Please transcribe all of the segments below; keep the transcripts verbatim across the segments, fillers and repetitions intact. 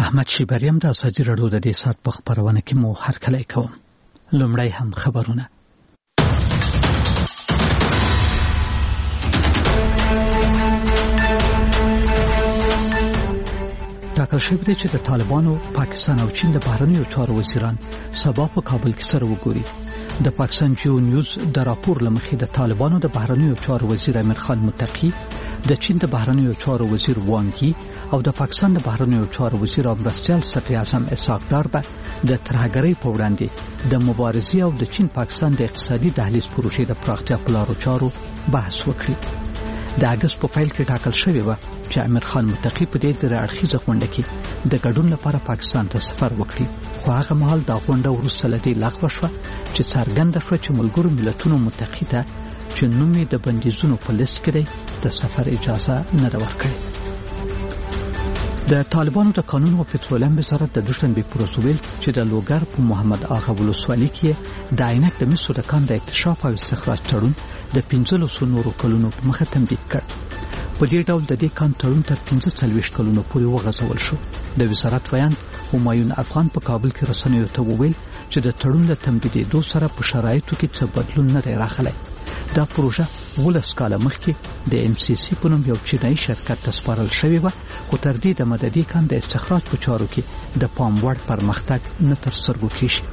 احمد شیبریم د ازادي راډیو د دې سات په خبرونه کې مو هرکلی کوم. لومړی هم خبرونه. ټاکل شوی دی چې د طالبانو پاکستان او چین د بهرنیو چارو وزیران سبا په کابل کې سره وګوري. د پاکستان جیو نیوز د راپور لمخې د طالبانو د بهرنیو چارو وزیر امیر خان متقی، د چین د بهرنیو چارو وزیر وانګي او د پاکستان د بهرنیو چارو وزیر او مرستیال صدر اعظم اسحاق ډار به د ترهګرۍ په وړاندې د مبارزې او د چین پاکستان د اقتصادي دهلیز پروژې د پراختیا په لارو چارو بحث وکړي. د اگست په پیل کې ټاکل شوی و چې امیر خان متقی په دې درې اړخیزه غونډه کې د ګډون لپاره پاکستان ته سفر وکړي، خو هغه مهال دا غونډه وروسته له دې لغوه شوه چې څرګنده شوه چې ملګرو ملتونو متقی ته چې نوم یې د بندیزونو په لیست کې دی د سفر اجازه نه ده ورکړې. د طالبانو د قانون او پټرولیم وزارت د دوشنبه پر ورځ ویل چې د لوګر په محمد آغا ولسوالۍ کې د عینک د مسو د کان د اکتشاف او استخراج تړون د پنځلسو نورو کلونو په مخه تمدید کړ. په دې ډول د دې کان تړون تر پنځه څلوېښت کلونو پورې وغځول شو. د وزارت ویاند همایون افغان په کابل کې رسنیو ته وویل چې د تړون د تمدیدېدو سره په شرایطو کې څه بدلون نه دی راغلی. دا پروژه ولس کاله مخکې د ام سی سی په نوم یو چینایي شرکت ته سپارل شوې وه، خو تر دې دمه د دې کان د استخراج په چارو کې د پام وړ پرمختګ نه تر سترګو کېږي.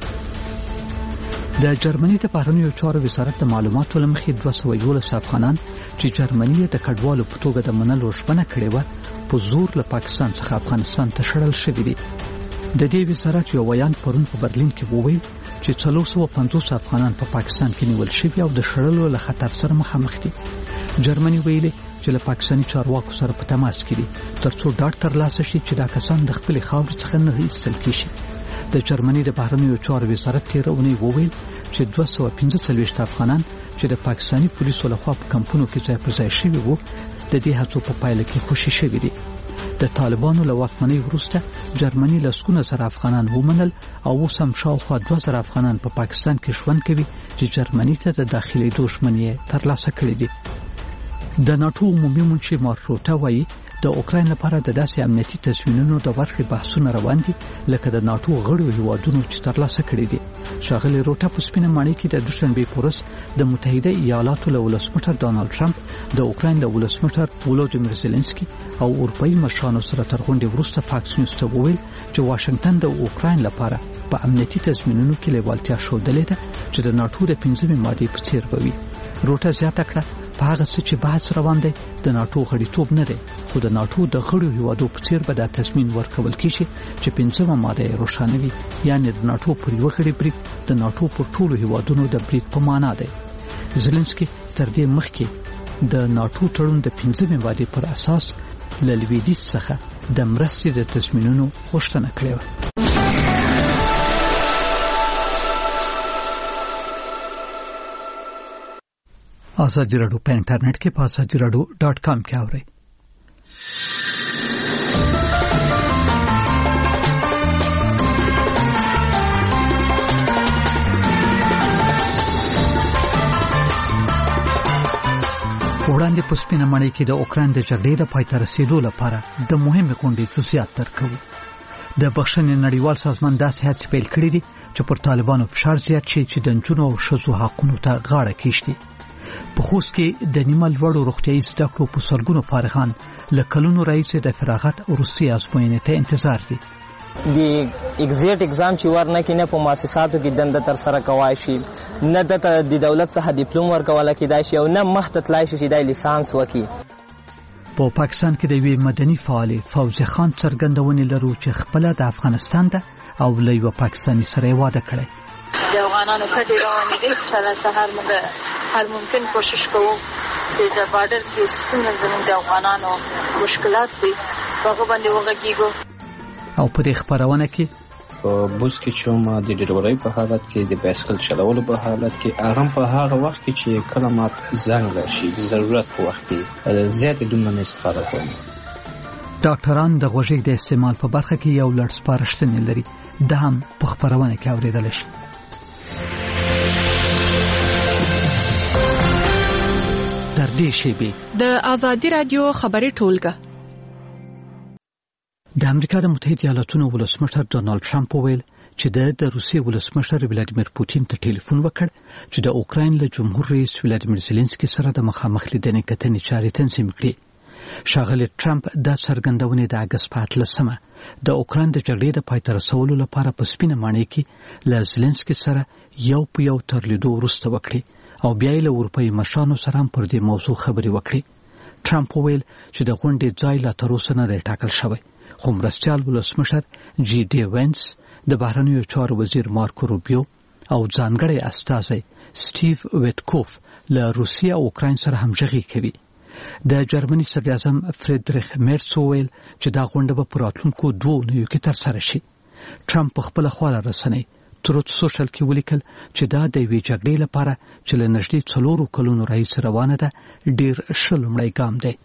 د جرمني د بهرنیو چارو وزارت د معلوماتو له مخې دوه سوه یولس افغانان چې جرمني د کډوالو په توګه د منلو ژمنه کړې وه په زور له پاکستان څخه افغانستان ته شړل شوي دي. د دې وزارت یو ویاند پرون په برلین کې وویل چې څلور سوه پنځوس افغانان په پاکستان کې نیول شوي او د شړلو له خطر سره مخامخ دي. جرمني ویلي چې له پاکستاني چارواکو سره په تماس کې دي ترڅو ډاډ ترلاسه شي چې دا کسان د خپلې خاورې څخه نه ایستل کیږي. د جرمني د بهرنیو چارو وزارت تېره اونۍ وویل چې دوه سوه پنځه څلوېښت افغانان چې د پاکستاني پولیسو لخوا په کمپونو کې ځای پر ځای شوي وو د دې هڅو په پایله کې خوشي شوي دي. د طالبانو له واکمنۍ وروسته جرمني لسګونه زره افغانان ومنل او اوس هم شاوخوا دوه زره افغانان په پاکستان کې ژوند کوي چې جرمني ته د داخلېدو ژمنې ترلاسه کړې دي. د ناټو عمومي منشي مارک روټه وایي د اوکراین لپاره د داسې امنیتي تضمینونو د ورکړې بحثونه روان دي لکه د ناټو غړو هیوادونو چې ترلاسه کړي دي. ښاغلي روټه په سپینه ماڼۍ کې د دوشنبې په ورځ د متحده ایالاتو له ولسمشر ډانلډ ټرمپ، د اوکراین له ولسمشر ولودیمیر زيلنسکي او اروپایي مشرانو سره تر غونډې وروسته فاکس نیوز ته وویل چې واشنگټن د اوکراین لپاره په امنیتي تضمینونو کې لیوالتیا ښودلې ده چې د ناټو د پنځمې مادې په څیر وي. روټه زیاته کړه په هغه څه چې بحث روان دی د ناټو غړیتوب نه دی، خو د ناټو د غړو هیوادو په څیر به دا تضمین ورکول کیږي چې پنځمه ماده یې روښانه وي، یعنې د ناټو پر یو غړي برید د ناټو پر ټولو هیوادونو د برید په معنا دی. زيلنسکي تر دې مخکې د ناټو تړون د پنځمې مادې پر اساس له لویدیځ څخه د مرستې د تضمینونو غوښتنه کړې وه. ازادي راډیو په انټرنیټ کې په ازادي راډیو ډاټ کام کې اورئ. وړاندې په سپینه ماڼۍ کې د اوکراین د جګړې د پای ته رسیدو لپاره د مهمې غونډې جزئیات درکوو. د بخښنې نړیوال سازمان داسې هڅې پیل کړې دي چې پر طالبانو فشار زیات شي چې د نجونو او ښځو حقونو ته غاړه کېږدي. په خوست کې د نیمه لوړو روغتیايي زده کړو په سلګونو فارغان له کلونو راهیسې د فراغت وروستۍ ازموینې ته انتظار دي. د اگزیټ اگزام چې ورنکې نه په مؤسساتو کې دنده تر سره کوای شي، نه د دولت څخه ډیپلوم ورکول کېدای شي او نه مخته تلای شي چې د لیسانس وکړي. په پاکستان کې د یوې مدني فعالې فوزي خان څرګندونې لرو چې خپل د افغانستان ده او له یو پاکستاني سره واده کړی. د افغانانو کډې روانې دي چې له سهار موږ هر ممکن کوشش کوو چې د بارډر کې څنګه زموږ د افغانانو مشکلات دي هغه باندې وغږیږو. او په دې خبرونه کې په بوس کې چې ما د ډیلیوري په حالت کې د بایسکل چلولو په حالت کې هغه په هغه وخت کې چې کلمات زنګ راشي د ضرورت په وخت کې زیات دومره استفاده کوم. ډاکټران د غوږیک د استعمال په برخه کې یو لړ سپارښتنې لري، د هم په خبرونه کې اوریدل شي. تر دې شی به د ازادي رادیو خبري ټولګه د امریکا د متحده ایالاتونو ولسمشر ډونالد ټرمپ وویل چې د روسیې ولسمشر ولادیمیر پوتین ته ټلیفون وکړ چې د اوکراین له جمهور رئیس ولادیمیر زيلنسکي سره د مخامخ لیدنې کتنې چارې تنظیم کړې. ښاغلی ټرمپ دا څرګندونې د اګست په اتلسمه د اوکراین د جګړې د پای ته رسولو لپاره په سپینه ماڼۍ کې له زيلنسکي سره یو په یو تر لیدو وروسته وکړې او بیا یې له اروپایي مشرانو سره هم پر دې موضوع خبرې وکړې. ټرمپ وویل چې د غونډې ځای لا تر اوسه نه دی ټاکل شوی، خو مرستیال ولسمشر جی ډي وینس، د بهرنیو چارو وزیر مارکو روبیو او ځانګړی استازی سټیو ویټکوف له روسیې او اوکراین سره همغږي کوي. د جرمني صدر اعظم فریدریخ میرس وویل چې دا غونډه به په راتلونکو دوو اونیو کې ترسره شي. ټرمپ په خپله خواله رسنۍ تروت سوشل کې ولیکل چې دا د یوې جګړې لپاره چې له نږدې څلورو کلونو راهیسې روانه ده ډېر ښه لومړی ګام دی.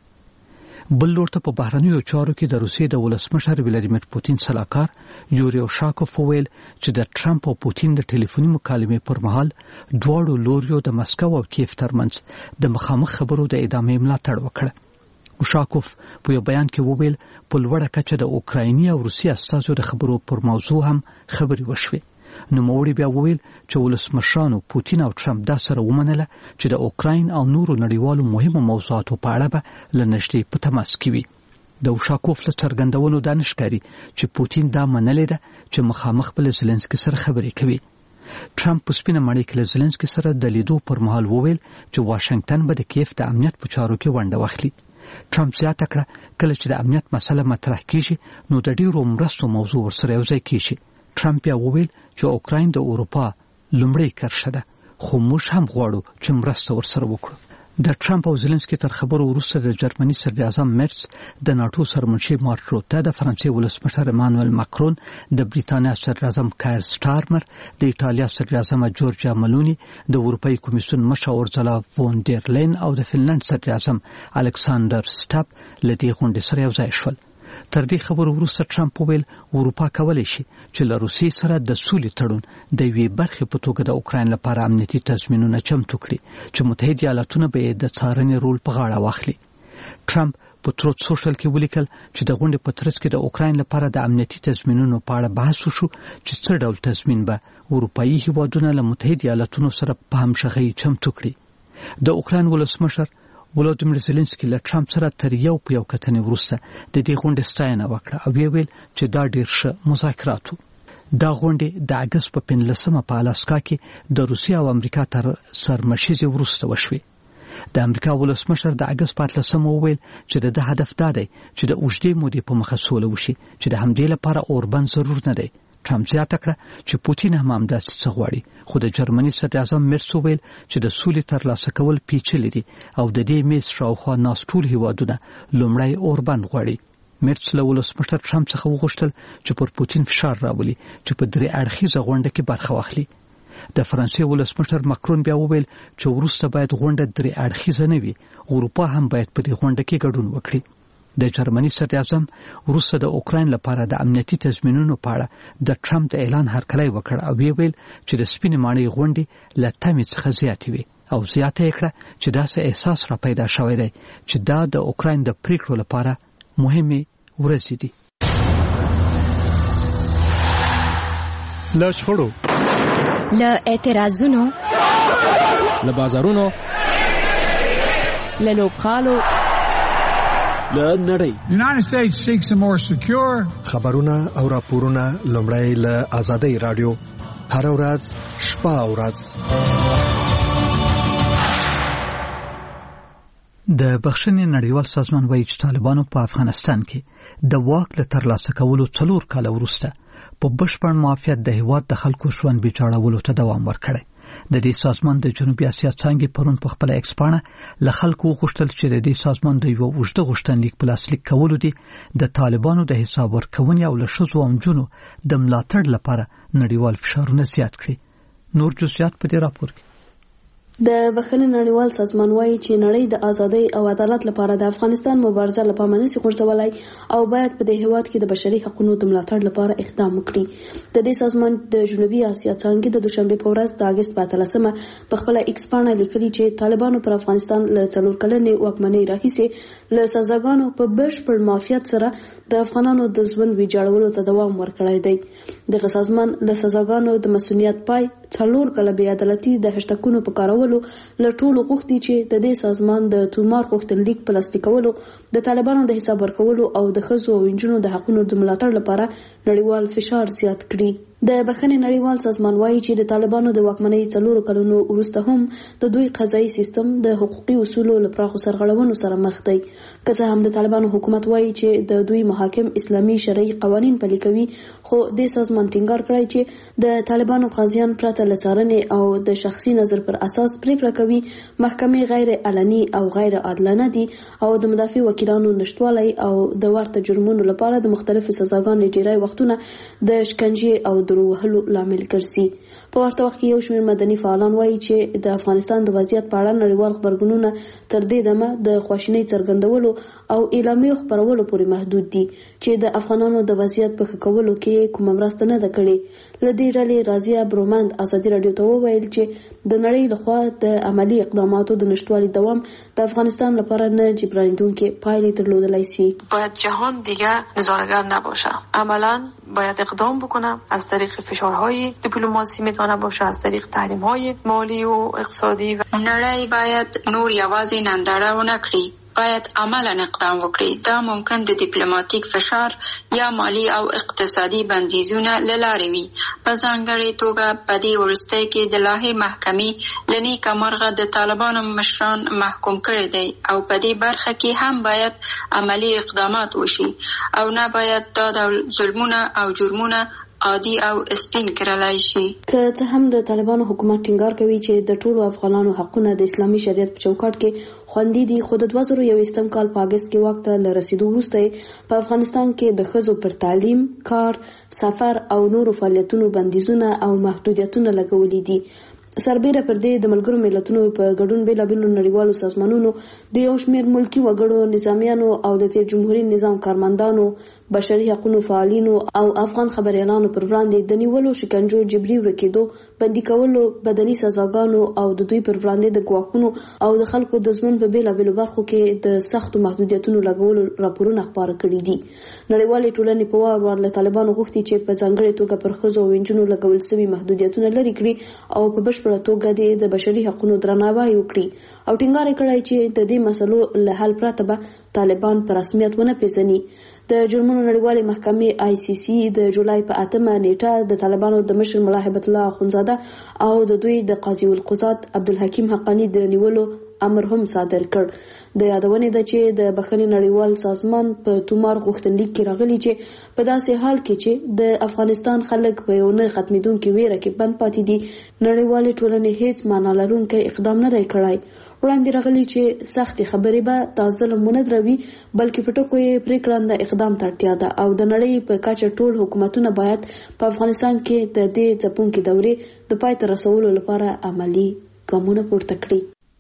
بل لور ته په بهرنیو چارو کې د روسیې د ولسمشر ولادیمیر پوتین سلاکار یوري اوشاکوف وویل چې د ټرمپ او پوتین د ټلیفوني مکالمې پر مهال دواړو لوریو د مسکو او کیف ترمنځ د مخامخ خبرو د ادامې ملاتړ وکړ. اوشاکوف په یو بیان کې وویل په لوړه کچه د اوکرایني او روسي استازو د خبرو پر موضوع هم خبرې وشوې. نوموړي بیا وویل چې ولسمشرانو پوتین او ټرمپ دا سره ومنله چې د اوکراین او نورو نړیوالو مهمو موضوعاتو په اړه به له نږدې په تماس کې وي. د اوشاکوف له څرګندونو دا نښکاري چې پوتین دا منلې ده چې مخامخ به له زيلنسکي سره خبرې کوي. ټرمپ په سپینه ماڼۍ کې له زيلنسکي سره د لیدو پر مهال وویل چې واشنگټن به د کیف د امنیت په چارو کې ونډه واخلي. ټرمپ زیاته کړه کله چې د امنیت مسله مطرح کیږي نو د ډیرو مرستو موضوع ورسره یوځای کیږي. ټرمپ یا وویل چې اوکراین د اروپا لومړی کرښه ده، خو موږ هم غواړو چې مرسته ورسره وکړو. د ټرمپ او زيلنسکي تر خبرو وروسته د جرمني صدر اعظم میرس، د ناتو سرمنشي مارک روته، د فرانسې ولسمشر امانوئل ماکرون، د بریتانیا صدر اعظم کایر سټارمر، د ایټالیا صدر اعظم جورجیا ملونی، د اروپایي کمیسیون مشر اورزلا فون ډیر لین او د فنلند صدر اعظم الکساندر سټاپ له دې غونډې سره یوځای شول. تر دې خبرو وروسته ټرمپ وویل اروپا کولی شي چې له روسیې سره د سولې تړون د یوې برخې په توګه د اوکراین لپاره امنیتي تضمینونه چمتو کړي چې متحده ایالاتونه به یې د څارنې رول په غاړه واخلي. ټرمپ په تروت سوشل کې ولیکل چې د غونډې په ترڅ کې د اوکراین لپاره د امنیتي تضمینونو په اړه بحث وشو چې څه ډول تضمین به اروپایي هیوادونه له متحده ایالاتونو سره په همغږۍ چمتو کړي. د اوکراین ولسمشر ولادیمیر زيلنسکي له ټرمپ سره تر یو په یو کتنې وروسته د دې غونډې ستاینه وکړه او ویل چې دا ډېر ښه مذاکرات وو. دا غونډې د اګست په پنځلسمه په الاسکا کې د روسیې او امریکا تر سرمشیزې وروسته وشوې. د امریکا ولسمشر د اګست په اتلسمه وویل چې د هدف دا دی چې د اوږدې مودې په مخه سوله وشي چې د همدې لپاره اوربند ضرور نه دی. ټرمپ زیاته کړه چې پوتین هم همداسې څه غواړي، خو د جرمني صدر اعظم میرس وویل چې د سولې ترلاسه کول پیچلي دي او د دې میز شاوخوا ناست ټول هیوادونه لومړی اوربند غواړي. میرس له ولسمشر ټرمپ څخه وغوښتل چې پر پوتین فشار راولي چې په درې اړخیزه غونډه کې برخه واخلي. د فرانسې ولسمشر ماکرون بیا وویل چې وروسته باید غونډه درې اړخیزه نه وي، اروپا هم باید په دې غونډه کې ګډون وکړي. د جرمني صدر اعظم وروسته د اوکراین لپاره د امنیتي تضمینونو په اړه د ټرمپ د اعلان هرکلی وکړ او ویل چې د سپینې ماڼۍ غونډې له تمې څخه زیاتې وي او زیاته یې کړه چې داسې احساس را پیدا شوی دی چې دا د اوکراین د پریکړو لپاره مهمې ورځې دي. له شخړو، له اعتراضونو، له بازارونو، له لوبغالو، له نړۍ. The United States seeks a more secure. خبرونه او راپورونه لومړی له آزادۍ رادیو هر ورځ شپه او ورځ. د بخښنې نړیوال سازمان وایي چې طالبانو په افغانستان کې د واک له ترلاسه کولو څلور کاله وروسته په بشپړ معافیت د هیواد د خلکو ژوند بیچاړولو ته دوام ورکړی. د دې سازمان د جنوبي اسیا څانګې پرون په خپل ایکس پاڼه له خلکو وغوښتل چې د دې سازمان د یو اوږده غوښتنلیک په لاسلیک کولو دي د طالبانو د حساب ورکونې او له ښځو او نجونو د ملاتړ لپاره نړیوال فشارونه زیات کړي. نور جزئیات په دې راپور کې. د بخښنې نړیوال سازمان وایي چې نړۍ د ازادۍ او عدالت لپاره د افغانستان مبارزه له پامه نشي غورځولی او باید په دې هېواد کې د بشري حقوقو د ملاتړ لپاره اقدام وکړي. د دې سازمان د جنوبي اسیا څانګې د دوشنبې په ورځ د اګست په اتلسمه په خپله ایکس پاڼه لیکلي چې طالبانو پر افغانستان له څلور کلنې واکمنۍ راهیسې له سزاګانو په بشپړ معافیت سره د افغانانو د ژوند ویجاړولو ته دوام ورکړی دی. دغه سازمان له سزاګانو د مسؤلیت پای څلور کله بې عدالتي د هشتکونو په کارولو له ټولو غوښتي چې د دې سازمان د تومار غوښتنلیک پلاستیکولو، د طالبانو د حساب ورکولو او د ښځو او نجونو د حقونو د ملاتړ لپاره نړیوال فشار زیات کړي. د بخښنې نړیوال سازمان وایي چې د طالبانو د واکمنۍ څلورو کلونو وروسته هم د دوی قضایي سیستم د حقوقي اصولو له پراخو سرغړونو سره مخ دی. که څه هم د طالبانو حکومت وایي چې د دوی محاکم اسلامي شرعي قوانین پلي کوي، خو د سازمان ټینګار کړی چې د طالبانو قاضیان پرته له څارنې او د شخصي نظر پر اساس پریکړه کوي. محکمې غیر علني او غیر عادلانه دي او د مدافع وکیلانو نشټوالی او د ورته جرمونو لپاره د مختلفو سزاګانو ډیری وختونه د شکنجې او درو وهلو لامل ګرځي. په ورته وخت کې یو شمېر مدني فعالان وایي چې د افغانستان د وضعیت په اړه نړیوال خبرګونونه تر دې دمه د خواشینۍ څرګندولو او اعلامیو خپرولو پورې محدود دي چې د افغانانو د وضعیت په ښه کولو کې کومه مرسته نه ده کړې. له دې ډلې رازیه برومند ازادي راډیو ته وویل چې د نړۍ لخوا د عملي اقداماتو د نشتوالي دوام د افغانستان لپاره نه جبرانیدونکې پایلې درلودلی شي. باید جهان دیگه نظاره‌گر نباشه، عملا باید اقدام بکنه. از طریق فشارهای دیپلماسی میتونه باشه، از طریق تحریم‌های مالی و اقتصادی. نړۍ باید نور یوازې ننداره ونه کړي، باید عملا اقدام وکړي. دا ممکن د دیپلماتیک فشار یا مالی او اقتصادي بندیزونه له لارې وي. په ځانګړې توګه په دې وروستۍ کې د لاهې محکمې له نیکه مرغه د طالبانو مشران محکوم کړي دي او په دې برخه کې هم باید عملی اقدامات وشي او نه باید دا ډول ظلمونه او جرمونه عادي او سپین کړلای شي. که څه هم د طالبانو حکومت ټینګار کوي چې د ټولو افغانانو حقونه د اسلامي شریعت په چوکاټ کې خوندي دي، خو د دوه زره یوویشتم کال په اګست کې واک ته له رسیدو وروسته په افغانستان کې د ښځو پر تعلیم، کار، سفر او نورو فعالیتونو بندیزونه او محدودیتونه لګولي دي. سربیره پر دې د ملګرو ملتونو په ګډون بېلابېلو نړیوالو سازمانونو د یو شمېر ملکي وګړو، نظامیانو او د تیر جمهوریت نظام کارمندانو، بشري حقوقو فعالینو او افغان خبریالانو پر وړاندې د نیولو، شکنجو، جبري ورکېدو، بندي کولو، بدني سزاګانو او د دوی پر وړاندې د ګواښونو او د خلکو د ژوند په بېلابېلو برخو کې د سختو محدودیتونو لګولو راپورونه خپاره کړي دي. نړیوالې ټولنې په وار وار له طالبانو غوښتي چې په ځانګړې توګه پر ښځو او نجونو لګول شوي محدودیتونه لرې کړي او په بشپړه توګه د بشري حقوقو درناوی وکړي او ټینګار یې کړی چې د دې مسلو له حل پرته به طالبان په رسمیت ونه پیژني. د جرمونو نړیوالې محکمې آی سی سی د جولای په اتمه نیټه د طالبانو د مشر ملا هیبت الله اخونزاده او د دوی د قاضي القضات عبدالحکیم حقانی د نیولو امر هم صادر کړ. د یادونې ده چې د بخښنې نړیوال سازمان په تومار غوښتنلیک کې راغلي چې په داسې حال کې چې د افغانستان خلک په یو نه ختمېدونکې ویره کې بند پاتې دي، نړیوالې ټولنې هیڅ معنا لرونکی اقدام نه دی کړی. وړاندې راغلي چې سختې خبرې به دا ظلم ونه دروي، بلکې په ټکو یې پرېکړنده اقدام ته اړتیا ده او د نړۍ په کچه ټول حکومتونه باید په افغانستان کې د دې ځپونکې دورې د پای ته رسولو لپاره عملي ګامونه پورته کړي.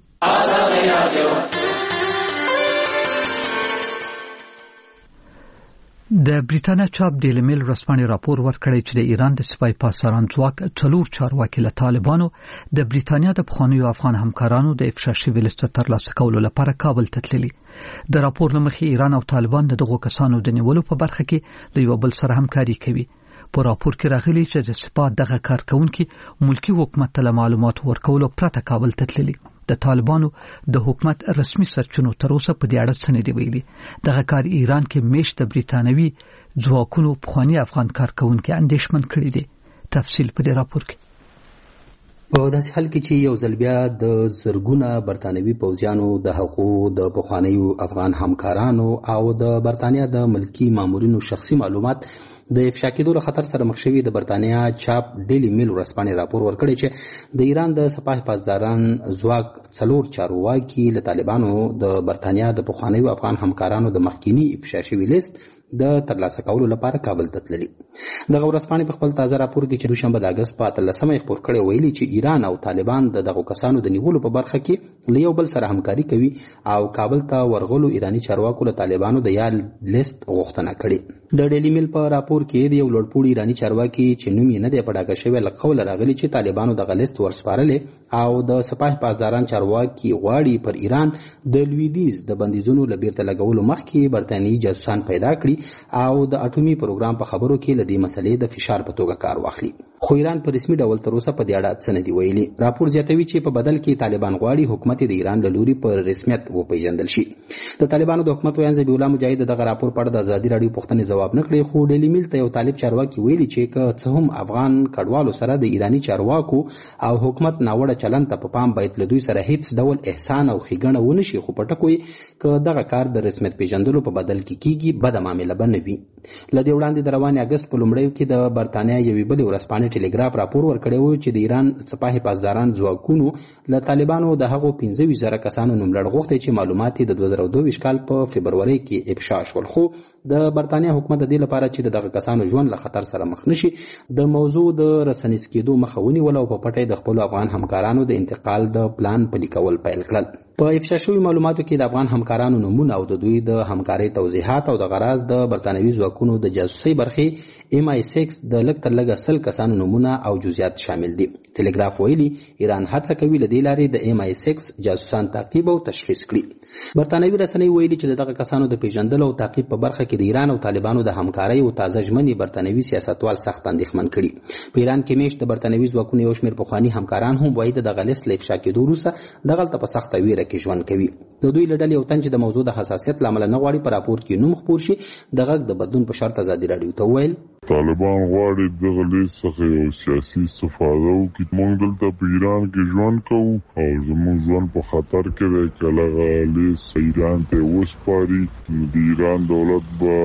د بریتانیا چاپ ډیلی میل ورځپاڼې راپور ورکړی چې د ایران د سپای پاسداران ځواک څلور چارواکي له طالبانو د بریتانیا د پخوانیو افغان همکارانو د افشا شوي لیست ترلاسه کولو لپاره کابل ته تللي. د راپور له مخې ایران او طالبان د دغو کسانو د نیولو په برخه کې د یو بل سره همکاري کوي. په راپور کې راغلي چې د سپا دغه کارکونکي ملکی حکومت ته معلومات ورکولو پرته کابل ته تللي. د طالبانو د حکومت رسمي سرچینو تر اوسه په دې اړه څه نه دی ویلي. دغه کار ایران کې میشت د بریتانوي ځواکونو پخوانی افغان کارکونکي اندېښمن کړي دي. تفصیل په دې راپور کې. په داسې حال کې چې یو ځل بیا د زرګونه برتانوي پوځیانو د حقوقو د پخوانیو افغان همکارانو او د برتانیا د ملکی مامورینو شخصي معلومات د افشا کېدو له خطر سره مخ شوي، د برتانیا چاپ ډیلی میل ورځپاڼې راپور ورکړی چې د ایران د سپاه پاسداران ځواک څلور چارواکي له طالبانو د برتانیا د پخوانیو افغان همکارانو د مخکینی افشا شوي لیست د ترلاسه کولو لپاره کابل ته تللي. دغه ورځپاڼې په خپل تازه راپور کې چې دوشنبه د اګست په اتلسمه خپور کړی ویلي چې ایران او طالبان د دغو کسانو د نیولو په برخه کې له یو بل سره همکاري کوي او کابل ته ورغلو ایراني چارواکو له طالبانو د یاد لیست غوښتنه کړې. د ډیلی میل په راپور کې د یو لوړپوړي ایراني چارواکي چې نوم یې نه دی په ډاګه شوی له قوله راغلي چې طالبانو دغه لیست ورسپارلې او د سپاه پاسداران چارواکي غواړي پر ایران د لویدیځ د بندیزونو له بیرته لګولو مخکې برتانیي جاسوسان پیدا کړي او د اټومي پروګرام په خبرو کې له دې مسلې د فشار په توګه کار واخلي. خو ایران په رسمي ډول تر اوسه په دې اړه څه نه دي ویلي. راپور زیاتوي چې په بدل کې طالبان غواړي حکومت د ایران له لوري په رسمیت وپیژندل شي. د طالبانو د حکومت ویاند ذبیح الله مجاهد دغه راپور په اړه د ازادي راډیو پوښتنې ځواب نه کړی، خو ډیلی میل ته یو طالب چارواکي ویلي چې که څه هم افغان کډوالو سره د ایراني چارواکو او حکومت ناوړه چلند ته په پام باید له دوی سره هیڅ ډول احسان او ښېګڼه ونه شي، خو په ټکو یې که دغه کار د رسمیت پیژندلو په بدل کې کیږي بده معامله به نه وي. له دې وړاندې د روانې اګست په لومړیو کې د برتانیا یوې بلې ورځپاڼې ټیلیګراف راپور ورکړی و چې د ایران سپاه پاسداران ځواکونو له طالبانو د هغو پنځه ویشت زره کسانو نوملړ غوښتی چې معلومات یې د دوه زره دوه ویشت کال په فبرورۍ کې افشا شول. خو د برتانیا حکومت د دې لپاره چې د دغه کسانو ژوند له خطر سره مخ نشي د موضوع د رسنیز کېدو مخه ونیوله او په پټه د خپلو افغان همکارانو د انتقال د پلان پلي کول پیل کړل. په افشا شوي معلوماتو کې د افغان همکارانو نومونه او د دوی د همکارۍ توضیحات او د غراض د برتانوي ځواکونو د جاسوسۍ برخې ایم آی سیکس د لږ تر لږه سل کسانو نومونه او جزئیات شامل دي. ټیلیګراف ویلي ایران هڅه کوي له دې لارې د ایم آی سیکس جاسوسان تعقیب او تشخیص کړي. برتانوي رسنۍ ویلي چې دغه کسانو د پیژندلو او تعقیب په برخه کې د ایران او طالبانو د همکارۍ او تازه ژمنې برتانوي سیاستوال سخت اندېښمن کړي. په ایران کې میشت د برتانوي ځواکونو یو شمېر پخواني همکاران هم وایي د دغه لیست له افشا کېدو وروسته دغلته په سخته ویره کې ژوند کوي. د دوی له ډلې یو تن چې د موضوع د حساسیت له امله نه غواړي په راپور کې نوم خپور شي د غږ د بدلون په شرط ازادي راډیو ته وویل طالبان غواړي دغه لیست څخه یو سیاسي استفاده وکړي. موږ دلته په ایران کې ژوند کوو او زموږ ژوند په خطر کې دی. که دغه لیست ایران ته وسپاري نو د ایران دولت به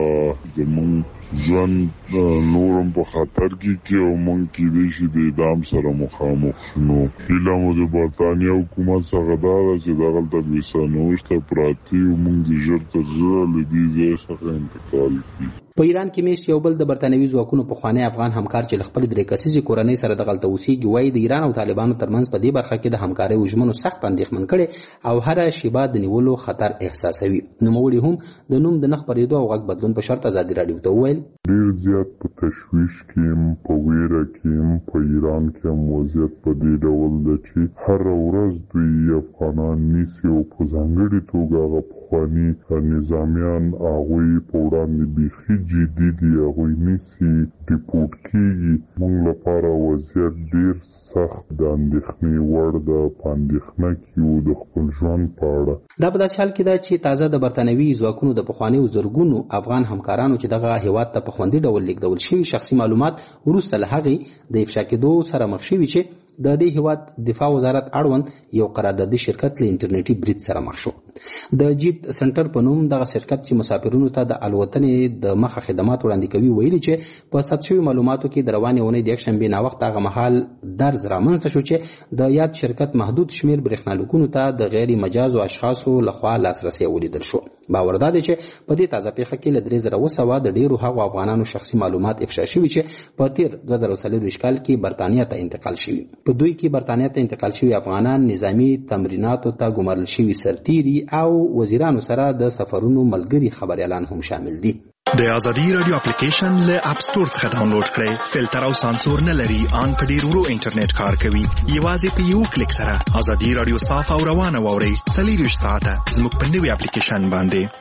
زموږ ژوند نورم په خطر کې کې او موږ کېدای شي د اعدام سره مخامخ شو. هیله مو د برتانیا حکومت څخه دا ده چې دغلته بې سرنوشته پراته یو موږ د ژر تر ژره له دې ځای څخه انتقال کړي. په ایران کې میشت یو بل د برتانوي ځواکونو پخوانی افغان همکار چې له خپلې درې کسیزې کورنۍ سره دغلته اوسېږي وایي د ایران او طالبانو ترمنځ په دې برخه کې د همکارۍ ژمنو سخت اندېښمن کړي او هره شیبه د نیولو خطر احساسوي. نوموړي هم د نوم د نه خپرېدو او غږ بدلون په شرط ازادي راډیو ته وویل ډېر زیات په تشویش کې یم، په ویره کې یم. په ایران کې هم وضعیت په دې ډول ده چې هره ورځ دوی افغانان نیسي او په ځانګړې توګه هغه پخواني نظامیان هغوی په وړاندې بیخي جدي دي، هغوی نیسي ریپورټ کېږي. موږ لپاره وضعیت ډېر سخت د اندېښنې وړ ده. په اندېښنه کې یو د خپل ژوند په اړه. دا په داسې حال کې ده چې تازه د برتانوي ځواکونو د پخوانیو زرګونو افغان همکارانو چې دغه هېواد ته په خوندي ډول لیږدول شوي شخصي معلومات وروسته له هغې د افشا کېدو سره مخ شوي چې د دې هېواد دفاع وزارت اړوند یو قراردادي شرکت له انټرنیټي برید سره مخ شو. د جیت سنټر په نوم دغه شرکت چې مسافرونو ته د الوتنې د مخه خدمات وړاندې کوي ویلي چې په ثبت شوي معلوماتو کې د روانې اونۍ د یکشنبې ناوخته هغه مهال درز رامنځته شو چې د یاد شرکت محدود شمېر برېښنالیکونو ته د غیر مجازو اشخاصو لخوا لاسرسی ولیدل شو. باور دا دی چې په دې تازه پیښه کې له درې زره اوه سوه د ډېرو هغو افغانانو شخصي معلومات افشا شوي چې په تېر دوه زره څلرویشت کال کې برتانیا ته انتقال شوي. په دوی کې برتانیا ته انتقال شوي افغانان نظامی تمریناتو ته ګمارل شوي سرتیري او وزیرانو سره د سفرونو ملګري خبریالان هم شامل دي. د ازادي رادیو اپلیکیشن له اپ سټور څخه ډاونلوډ کړئ. فلټر او سانسور نه لري، ان په ډیر ورو انټرنیټ کار کوي. یوازې په یو کلیک سره ازادي رادیو صاف او روانه واورئ. څلېرویشت ساعته زموږ په نوي اپلیکیشن باندې.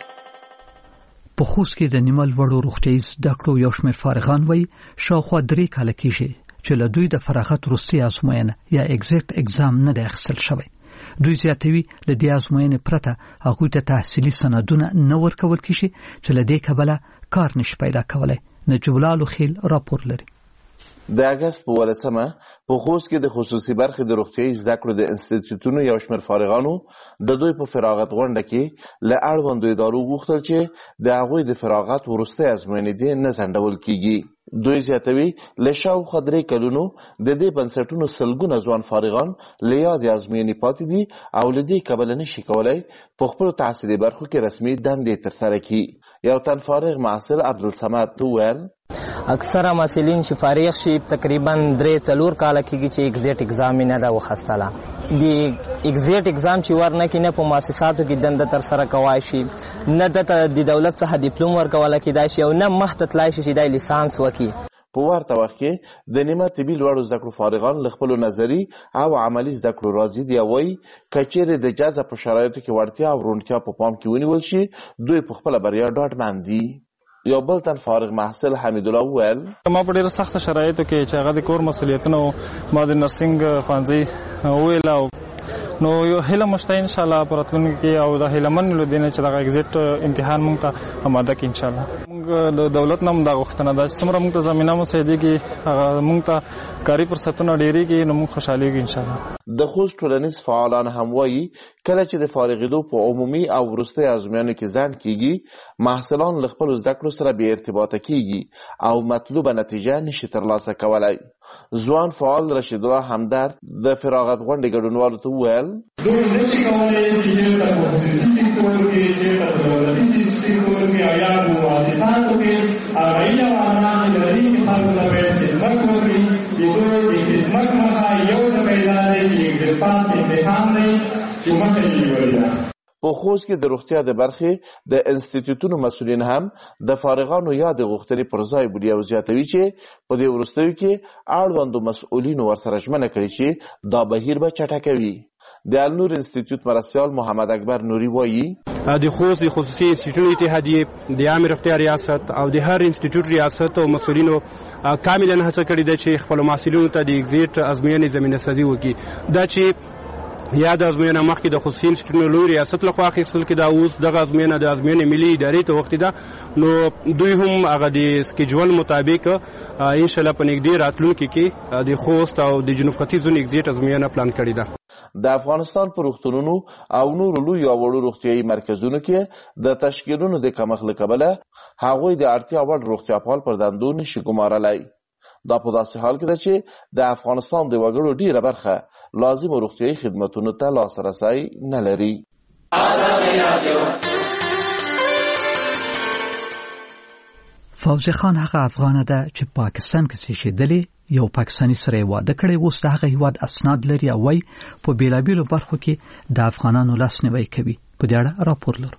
په خوست کې د نیمه لوړو روغتیايي زده کړو یو شمېر فارغان وایي شاوخوا درې کاله کېږي چې له دوی د فراغت وروستۍ ازموینه یا ایگزیټ اگزام نه دی اخیستل شوی. دوی زیاتوي له دې ازموینې پرته هغوی ته تحصیلي سندونه نه ورکول کېږي چې له دې کبله کار نشي پیدا کولی. نجیب الله لوخیل راپور لري. د اګست په ولسمه په خوست کې د خصوصي برخې د روغتیايي زده کړو د انسټیټیوټونو یو شمېر فارغانو د دوی په فراغت غونډه کې له اړوندو ادارو غوښتل چې د هغوی د فراغت وروستۍ ازموینې دې نه ځنډول کېږي. دوی زیاتوي له شاوخوا درې کلونو د دې بنسټونو سلګونه ځوان فارغان له یادې ازموینې پاتې دي او له دې کبله نشي کولی په خپلو تحصیلي برخو کې رسمي دندې ترسره کړي. یو تن فارغ محصل عبدالصمد وویل اکثره محصلین چې فارغ شي تقریبا درې څلور کاله کېږي چې اګزیټ اګزام یې نه ده وخیستله د اګزیټ اګزام چې ورنکړي نه په مؤسساتو کې دنده ترسره کولی شي نه دته د دولت څخه ډیپلوم ورکولی کېدای شي او نه مخته تللی شي چې دی لیسانس وکړي. په ورته وخت کې د نیمه طبي لوړو زده کړو فارغان له خپلو نظري او عملي زده کړو راضي دي او وایي که چیرې د جذب په شرایطو کې وړتیا او روڼتیا په پام کې ونیول شي دوی په خپله بریا ډاډمند دي. یو بل تن فارغ محصل حمیدالله وویل ما په ډېرو سخته شرایطو کې چې هغه د کور مسؤلیتونه ما د نرسنګ ښوونځي وویل او نو یو هیله مو شته انشاءالله په راتلونکي کې او د هیله من له دې نه چې دغه اګزیټ امتحان موږ ته اماده کړي انشاءالله. موږ د دولت نه هم دا غوښتنه ده چې څومره موږ ته زمینه مساعدېږي هغه موږ ته کاري فرصتونه ډېرېږي نو موږ خوشحالېږو انشاءالله. د خوست ټولنیز فعالان هم وایي کله چې د فارغېدو په عمومي او وروستۍ ازموینو کې ځنډ کېږي محصلان له خپلو زده کړو سره بې ارتباطه کېږي او مطلوبه نتیجه نشي ترلاسه کولی. ځوان فعال رشید الله همدرد د فراغت غونډې ګډونوالو ته وویل دوی نشي کولی چې چېرته په خصوصي سکتور کې چېرته په دولتي سکتور کې او یا په مؤسساتو کې هغه جوانان چې د دې خلکو ته باید خدمت وکړي د دوی د خدمت څخه یو د پیدا دی چې اګزیټ پاس امتحان دی چې مخکې یې ویل. په خوست کې د روغتیا د برخې د انسټیټیوټونو مسؤلین هم د فارغانو یا د غوښتنې پر ځای بولي او زیاتوي چې په دې وروستیو کې اړوندو مسؤلینو ورسره ژمنه کړې چې دا بهیر به چټکوي. د النور انسټیټیوټ مرستیال محمد اکبر نوري وایي د خوست د خصوصي انسټیټیوټ اتحادیې د عامې روغتیا ریاست او د هر انسټیټیوټ ریاست او مسؤلینو کاملا هڅه کړې ده چې خپلو محصلینو ته د اګزیټ ازموینې زمینه سازي وکړي. دا چې یا د ازموینه مخکې د خصوصي انسټیټیوټونو لوی ریاست لخوا اخیستل کېده اوس دغه ازموینه د ازموینې ملي ادارې ته وختې ده نو دوی هم هغه د سکیجول مطابق انشاءالله په نږدې راتلونکي کې د خوست او د جنوب ختیځ زون اګزیټ ازموینه پلان کړې ده. د افغانستان په روغتونونو او نورو لویو او وړو روغتیایي مرکزونو کې د تشکیلونو د کمښت له کبله هغوی د اړتیا وړ روغتیاپال پر دندو نشي ګمارلی. دا په داسې حال کې ده چې د افغانستان د وګړو ډیره برخه لازمو روغتیایي خدمتونو ته لاسرسی نه لري. فوزي خان هغه افغانه ده چې پاکستان کې زیږېدلې یو پاکستاني سره واده کړی اوس د هغه هیواد اسناد لري او وايي په بیلابیلو برخو کې د افغانانو لاسنیوی کوي. په دې اړه راپور لرو.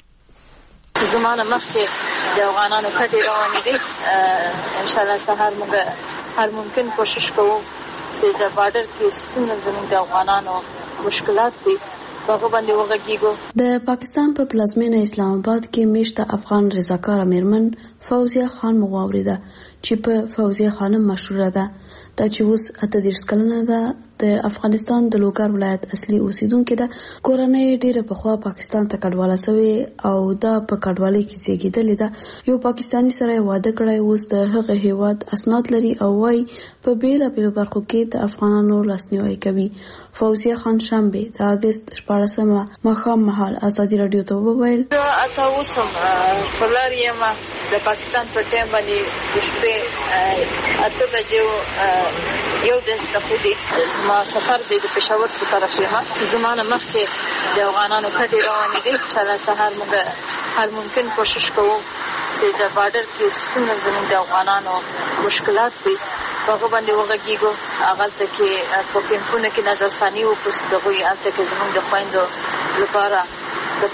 زمانه مخکې د افغانانو کډې روانې دي. ان شاء الله سهار موږ هر ممکن کوشش کوو چې د بارډر کې څنګه زموږ د افغانانو مشکلات دي هغه باندې وغږیږو. د پاکستان په پلازمینه اسلام آباد کې میشته افغان رضاکار میرمن فوزیه خان مغاوریده چې په فوزیه خانم مشهوره ده. دا چې اوس اته دېرش کلنه ده د افغانستان د لوګر ولایت اصلي اوسیدونکې ده. کورنۍ ډیره پخوا پاکستان ته کډواله سوې او دا په کډوالۍ کې زیږېدلې ده. یو پاکستاني سره واده کړی اوس د هغه هیواد اسناد لري او وايي په بیلابیلو برخو کې د افغانانو لاسنیوی کوي. فوزیه خان شنبه د اګست شپاړسمه ماښام مهال ازادي راډیو ته وویل اته اوسم په لار یم د پاکستان په ټایم باندې د شپې اته بجې یو دېرش دقیقې زما سفر دی د پېښور په طرف یم. زمانه مخکې د افغانانو کډې روانې دي. انشاءالله سهار موږ هر ممکن کوشش کوو چې د بارډر کې څنګه زموږ د افغانانو مشکلات دي هغه باندې وغږیږو. هغلته کې په کیمپونو کې نظرثاني وکړو چې دغوی هلته کې زموږ د خویندو لپاره د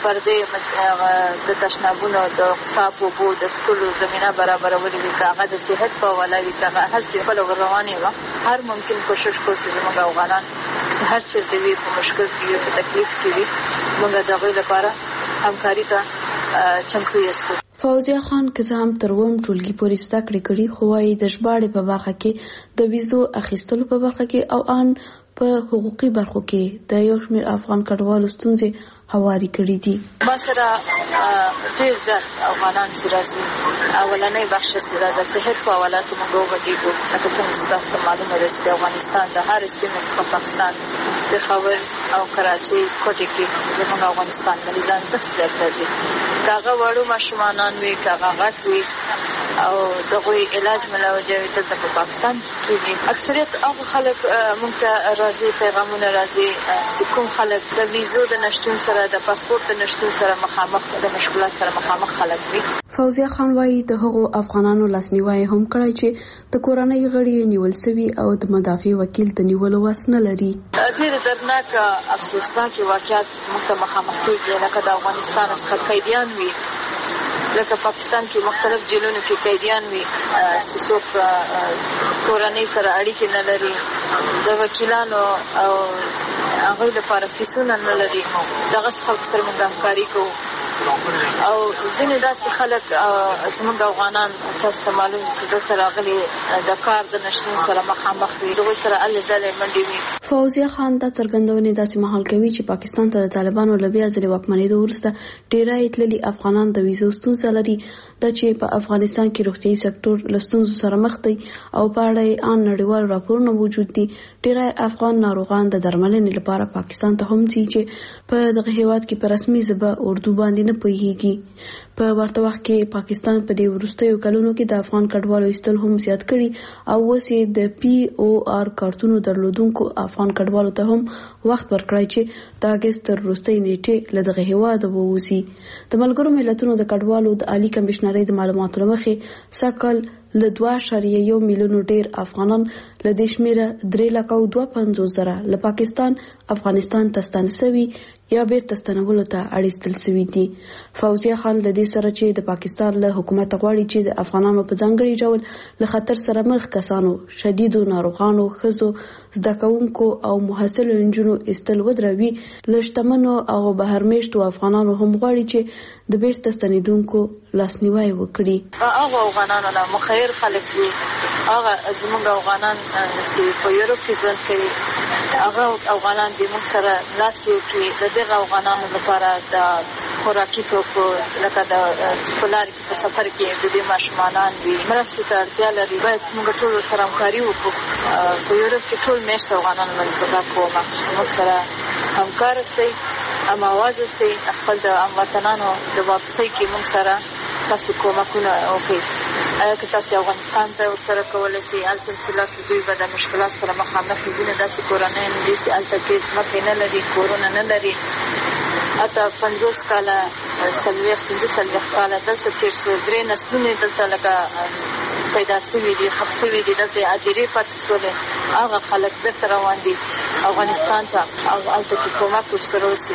پردې د تشنابونو د صاف اوبو د څښلو زمینه برابرولې وي که هغه د صحت په حواله وي که هغه هر څه خپله ورروانې وه. هر ممکن کوشش کوو چې زموږ افغانان هر چېرته وي په مشکل کې وي په تکلیف کې وي موږ د هغوی لپاره همکاري ته چمتو یاستو. فوزیه خان که څه هم تر اووم ټولګي پورې زده کړې کړي خو وايي د ژباړې په برخه کې د ویزو اخیستلو په برخه کې او ان په حقوقي برخو کې د یو شمېر افغان کډوالو ستونزې هواري کړي دي. ما سره ډېر زر افغانان چې راځي. اولنی بخش چې د صحت په حواله کې موږ وغږېږو لکه څنګه چې تاسو ته معلومه ده چې د افغانستان د هرې سیمې څخه پاکستان پېښور او کراچۍ کوټې کې زموږ افغانستان مریضان زښت زیات راځي. که هغه وړو ماشومانان وي که هغه غټ وي او دغه علاج ملاوجوي دلته په پاکستان کې اکثریت هغه خلک مونږ ته راځي پیغامونه راځي چې کوم خلک د ویزو د نشټون سره د پاسپورت د نشټون سره مخامخ د مشکلات سره مخامخ خلک وي. فوزیه خان وايي د هغو افغانانو لاسنیوي هم کړی چې د کورنۍ غړي نیول سوي او د مدافع وکیل د نیولو واس نه لري. ډېر دردناک افسوسناک واقعیت موږ ته مخامخ کېږي لکه د افغانستان څخه قیدیان وي لکه پاکستان کې مختلف جیلونو کې قیدیان وي چې څوک کورنۍ سره اړیکې نه لري د وکیلانو او هغوی لپاره فیسونه نه لري دغه خلکو سره موږ همکاري کوو او ځینې داسې خلک زموږ افغانان تاسو ته معلوم دي چې دلته راغلي د کار د نشتون سره مخامخ وي هغوی سره هلې ځلې منډې وي. فوزیه خان دا څرګندونې داسې مهال کوي چې پاکستان ته د طالبانو له بیا ځلې واکمنېدو وروسته ډېری تللي افغانان د ویزو ستونزه لري دا چې په افغانستان کې روغتیايي سکتور له ستونزو سره مخ دی او په اړه یې ان نړیوال راپورونه موجود دي. ډېری افغان ناروغان د درملنې لپاره پاکستان ته هم ځي چې په دغه هیواد کې په رسمي ژبه اردو باندې نه پوهیږي. په ورته وخت کې پاکستان په دې وروستیو کلونو کې د افغان کډوالو ایستل هم زیات کړي او اوس یې د پی او آر کارتونو درلودونکو افغان کډوالو ته هم وخت ورکړی چې د اګست تر وروستۍ نیټې له دغه هیواده ووځي. د ملګرو ملتونو د کډوالو د عالی کمشنرۍ د معلوماتو له مخې سږ له دوه اعشاریه یو میلیونو ډیر افغانان له دې شمیره درې لکه او دوه پنځوس زره له پاکستان افغانستان ته ستانه شوي یا بیرته ستنولو ته اړیستل شوي دي. فوزیه خان له دې سره چې د پاکستان له حکومت غواړي چې د افغانانو په ځانګړي ډول له خطر سره مخ کسانو شدیدو ناروغانو ښځو زده کوونکو او محصلو نجونو ایستل ودروي له شتمنو او بهرمېشتو افغانانو هم غواړي چې د بیرته ستنېدونکو لاسنیوی وکړي. هغه افغانانو نه مخیر خلک دي هغه زموږ افغانان چې په یورپ کې ژوند کوي هغه افغانان دي موږ سره لاس یو کړي د دغه افغانانو لپاره د خوراکي توکو لکه د په لارې کې په سفر کې د دې ماشومانان وي مرستې ته اړتیا لري باید موږ ټول سره همکاري وکړو. په یورپ کې ټول میشته افغانانو باندې زده کوم موږ سره همکار سي هم اواز سي خپل د هموطنانو د واپسۍ کې موږ سره تاسو کومکونه وکړئ. ایا که تاسو افغانستان ته ورسره کولی شئ هلته ستاسو دوی به د مشکلات سره مخامخ وي. ځینې داسې کورنۍ دي چې هلته کې ځمکې نه لري کورونه نه لري حتی پنځوس کاله څلوېښت پنځه څلوېښت کاله دلته تېر شول درې نسلونه دلته لکه پیدا شوي دي ښخ شوي دي دلته هدیرې پاتې شولې هغه خلک بیرته روان دي افغانستان ته او هلته کې کومک ورسره وشي.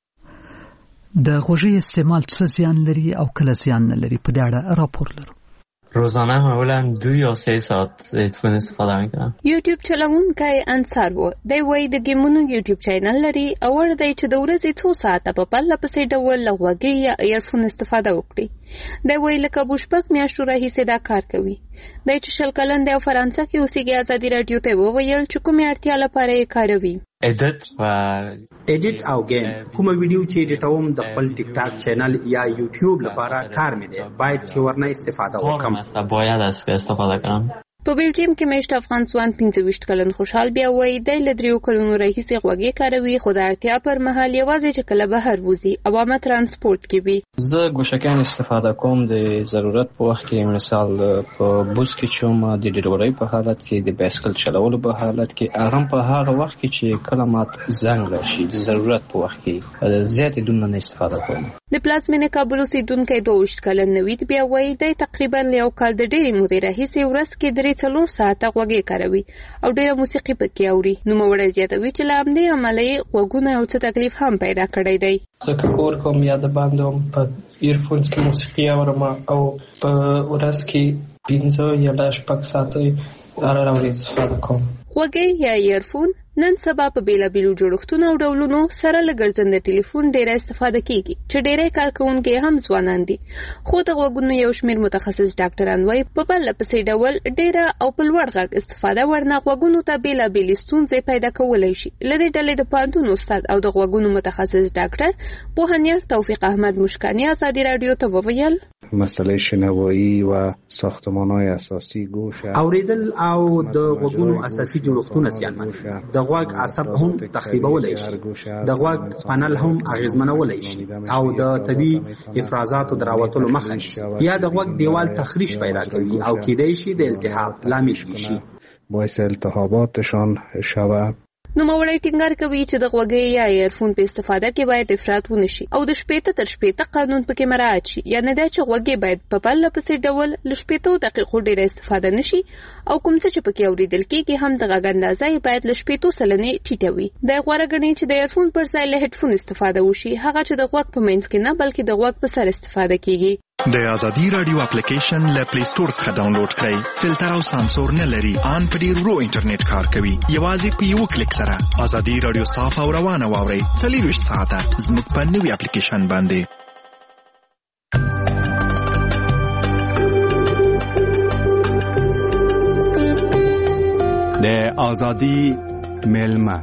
د غوږۍ استعمال څه زیان لري او کله زیان نه لري په دې اړه راپور لرو. روزانه معمولا دو یا سه ساعت تلفن استفاده میکنم. یوټیوب چلوونکی انصار و دی وایي د ګیمونو یوټیوب چینل لري او ور دی چې د ورځې څو ساعته په پرله پسې ډول له غوږۍ یا ایرفون استفاده وکړي. دی وایي لکه بشپک میاشتو راهیسې دا کار کوي. دی چې شل کلن دی او فرانسه کې اوسېږي ازادي راډیو ته وویل چې کومې اړتیا لپاره یې کاروي. ایډیټ و ایډیټ او گیم کومه ویډیو چې ایډیټوم د خپل ټیک ټاک چینل یا یوټیوب لپاره کار مې دی باید چې ورنه استفاده وکړم. باید از استفاده کنم. په بلجیم کې میشت افغان ځوان پنځه ویشت کلن خوشحال بیا وایي دی له دریو کلونو راهیسې غوږۍ کاروي خو د اړتیا پر مهال یوازې چې کله بهر وځي او عامه ترانسپورت کې وي. زه ګوشکیان استفاده کوم د ضرورت په وخت کې مثال په بوس کې چوم د ډریورۍ په حالت کې د بایسکل چلولو په حالت کې هغه په هغه وخت کې چې کله مات زنګ راشي د ضرورت په وخت کې زیات دومره نه استفاده کوم. د پلازمینې کابل اوسېدونکی دوه ویشت کلن نوید بیا وایي دی تقریبا یو کال د ډېرې مودې راهیسې ورځ کې درې څلور ساعته غوږۍ کاروي او ډېره موسیقي پکې اوري. نوموړی زیاتوي چې له همدې امله یې غوږونه یو څه تکلیف هم پیدا کړی دی. زه که کور کوم یا د باندې هم په ایرفونز کې موسیقي اورم او په ورځ کې پنځه یا شپږ ساعته هره ورځ استفاده کوم. غوږۍ یا ایرفون نن سبا په بیلابیلو جوړښتونو او ډولونو سره له ګرځنده ټلیفون ډیره استفاده کیږي چې ډیری کارکونکي هم ځوانان دي. خو د غوږونو یو شمېر متخصص ډاکټران وایي په پرله پسې ډول ډیره او په لوړ غږ استفاده ورنه غوږونو ته بیلابیلې ستونزې پیدا کولی شي. له دې ډلې د پوهنتون استاد او د غوږونو متخصص ډاکټر پوهنیار توفیق احمد مشکاني ازادي راډیو ته وویل مسئله شنوایی و ساختمان‌های اساسی گوش اوریدل او د غوږونو اساسي جوړښتونه زیانمن د غوږ عصب هم تخریبولی شي د غوږ پنل هم اغیزمنولی شي او د طبي افرازاتو د راوتلو مخه نیسي یا د غوږ دیوال تخریش پیدا کوي او کیدای شي د التهاب لامل شي باعث التهاباتشان شود. نوموړی ټینګار کوي چې د غوږۍ یا ایرفون په استفاده کې باید افراط ونشي او د شپېته تر شپېته قانون پکې مراعات شي، یعنې دا چې غوږۍ باید په پرله پسې ډول له شپېتو دقیقو ډېره استفاده نشي او کوم څه چې پکې اورېدل کېږي هم د غږ اندازه یې باید له شپېتو سلنې ټیټه وي. دی غوره ګڼي چې د ایرفون پر ځای له هډفون استفاده وشي، هغه چې د غوږ په منځ کې نه بلکې د غوږ په سر استفاده کېږي. د ازادي رادیو اپلیکیشن له پلی سٹور څخه ډاونلوډ کړئ. فلټر او سانسور نه لري، ان په ډیر ورو انټرنیټ کار کوي. یوازې په یو کلیک سره ازادي رادیو صاف او روانه واورئ. څلوېښت ساعته زموږ په نوې اپلیکیشن باندې. د ازادي ملما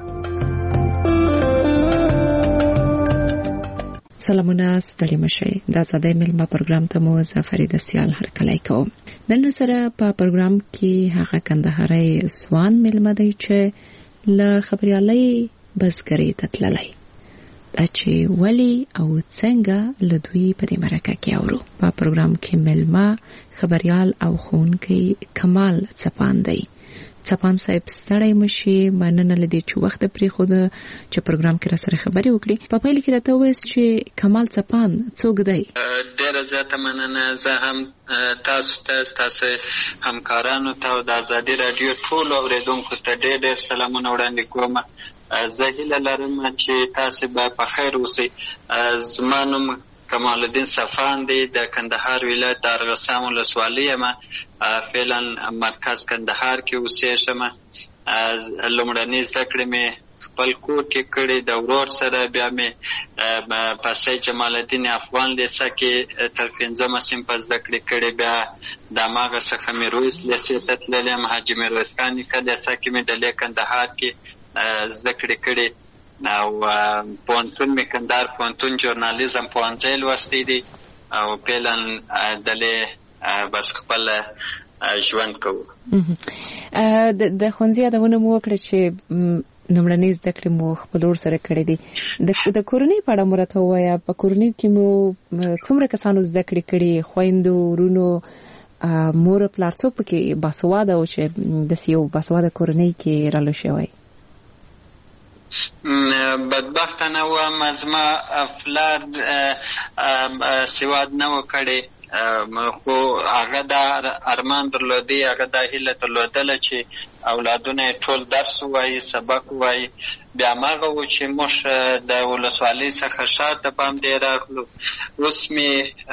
سلامونه، ستړي مشئ. د ازادۍ ملما پروګرام ته مو زفری دستیال هرکلی کوم. نن سره په پروګرام کې هغه کندهاري ځوان ملما دی چې له خبريالۍ بزګرۍ ته تللی، دا چې ولی او څنګه له دوی په دې مرکه کې اورو. په پروګرام کې ملما خبريال او ښوونکی کمال څپان دی. څپان صاحب ستړی مشي، مننه لدې چې وخت پرې خود چې پروګرام کې را سره خبرې وکړي. په پیل کې راته وایي چې کمال څپان څوک دی؟ ډېره زیاته مننه. زه هم تاسو ته تاسو همکارانو ته او د ازادي رادیو ټولو اورېدونکو ته ډېر ډېر سلامونه وړاندې کوم. زه هیله لرم چې تاسو به په خیر اوسئ. زما نوم کمال الدین صفان دی، د کندهار ولایت د ارغسان ولسوالۍ یم. فعلا مرکز کندهار کې اوسېږم. لومړنۍ زده کړې مې خپل کور کې کړې، د ورور سره. بیا مې په سید جمال الدین افغان لیسه کې تر پنځمه صنفه زده کړې کړې. بیا د هماغه څخه میرویس لیسې ته تللی یم. حاجي میرویس خان نیکه لیسه کې مې د لې کندهار کې زده کړې کړې او پوهنتون مې کندهار پوهنتون ژورنالیزم پوهنځی لوستی دی او فعلا دلې بس خپل ژوند کوو. د ښوونځي یادونه مو وکړه چې لومړنۍ زده کړې مو خپل ورور سره کړې دي. د کورنۍ په اړه مو راته ووایه. په کورنۍ کې مو څومره کسانو زده کړې کړې؟ خویندو، ورونو، مور پلار څوک پکې باسواده و چې داسې یو باسواده کورنۍ کې رالو شوی؟ بدبختانه وم، زما پلار سواد نه و کړی، خو هغه دا ارمان درلودی، هغه دا هیله درلودله چې اولادونه ټول درس ووایي، سبق ووایي. بیا هماغه و چې موږ د ولسوالۍ څخه شاته په همدې راغلو. اوس مې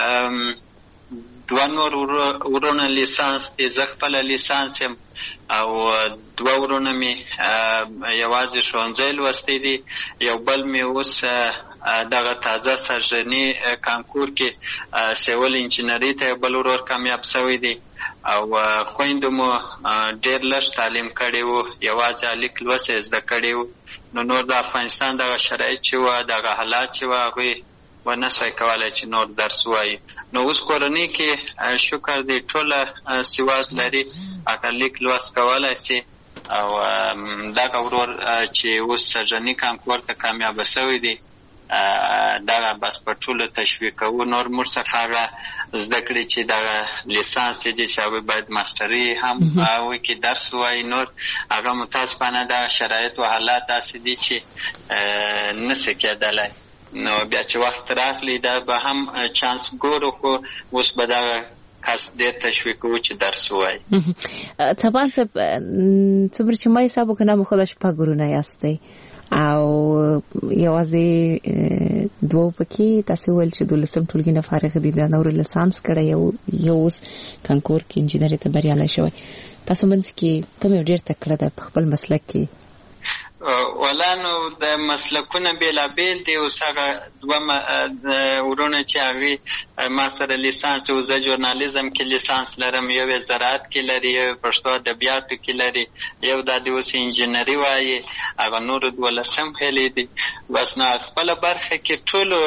دوه نور ورونه لیسانس دي، زه خپله لیسانس یم او دوه ورونه مې یوازې ښوونځی لوستی دي. یو بل مې اوس دغه تازه سرژني کانکور کې سیول انجینري ته یو بل ورور کامیاب شوی دی او خویندو مو ډېر لږ تعلیم کړی و، یوازې لیک لوست یې زده کړی و. نو نور د افغانستان دغه شرایط چې وه، دغه حالات چې وه، هغوی ونه شوی کولی چې نور درس ووایي. نو اوس کورنۍ کې شکر دی ټوله سواد لري، هغه لیک لوست کولی شي او دغه ورور چې اوس سرژني کانکور ته کامیابه شوی دی دغه بس په ټولو تشویق کوو. نور موږ څخه هغه زده کړې چې دغه لیسانس چې دی چې هغوی باید ماسټري هم وکړي، درس ووایي. نور هغه متاسفانه دغه شرایط و حالات داسې دي چې نشي کېدلی. نو بیا چې وخت راغلی دا به هم چانس ګورو، خو اوس به دغه کس ډېر تشویق کوو چې درس ووایي. طبعا صاحب څومره چې ما حساب وکړم خو د شپږ ورونه یاستئ او یوازې دوه پکې تاسو ویل چې دولسم ټولګي نه فارغ دي، د نور لیسانس کړی، یو یو اوس کانکور کې انجینري ته بریالی شوی. تاسو منځ کې کوم یو ډېر تکړه ده په خپل مسلک کې؟ ولا نو د مسلکونه بېلابېل دي. اوس هغه دوه ورونه چې هغوی ما سره لیسانس، زه ژورنالیزم کې لیسانس لرم، یو یې زراعت کې لري، یو یې پښتو ادبیاتو کې لري، یو دا د اوس انجینري وایي، هغه نورو دولسم هیلې دي. بس نو خپله برخه کې ټولو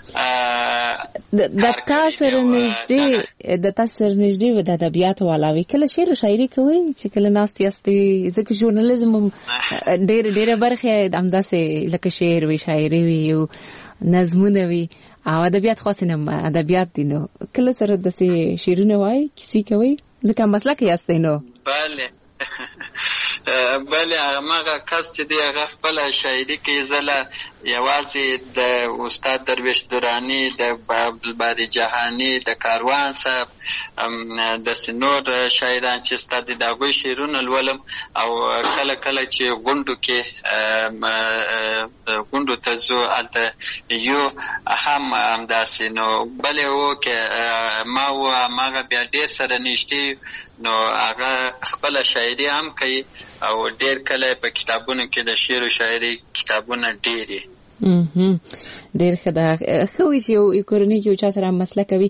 د تاسو نږدې د تاسو نږدې و د ادبیات والاوي کله شعر او شاعري کوي چې کله ناست یاستي ځکه ژورنالیزم ډېر ډېر برخه همداسې لکه شعر وی شاعري وی او نظمونه وی او ادبیات خاص نه ادبیات دي نو کله سره د شعرونه وای کیسې کوي ځکه مسلک یاستي نو bale بله هغه کس چې دی هغه خپل شاعري کې زله یوازې د استاد درویش درانی د عبدالباری جهانی د کاروان صاحب د سنور شاعران چې ستاسو د هغوی شعرونه لولم او کله کله چې غونډو کې غونډو ته ځو هلته یو هم همداسې نو بلې و که ما و هماغه بیا ډېر سره نږدې نو هغه خپل شاعري هم کوي او ډېر کله په کتابونو کې د شعر او شاعري کتابونه ډېر دي. ډېر ښه ده. ښه وي چې یو کورنۍ کې یو چا سره مسله کوي.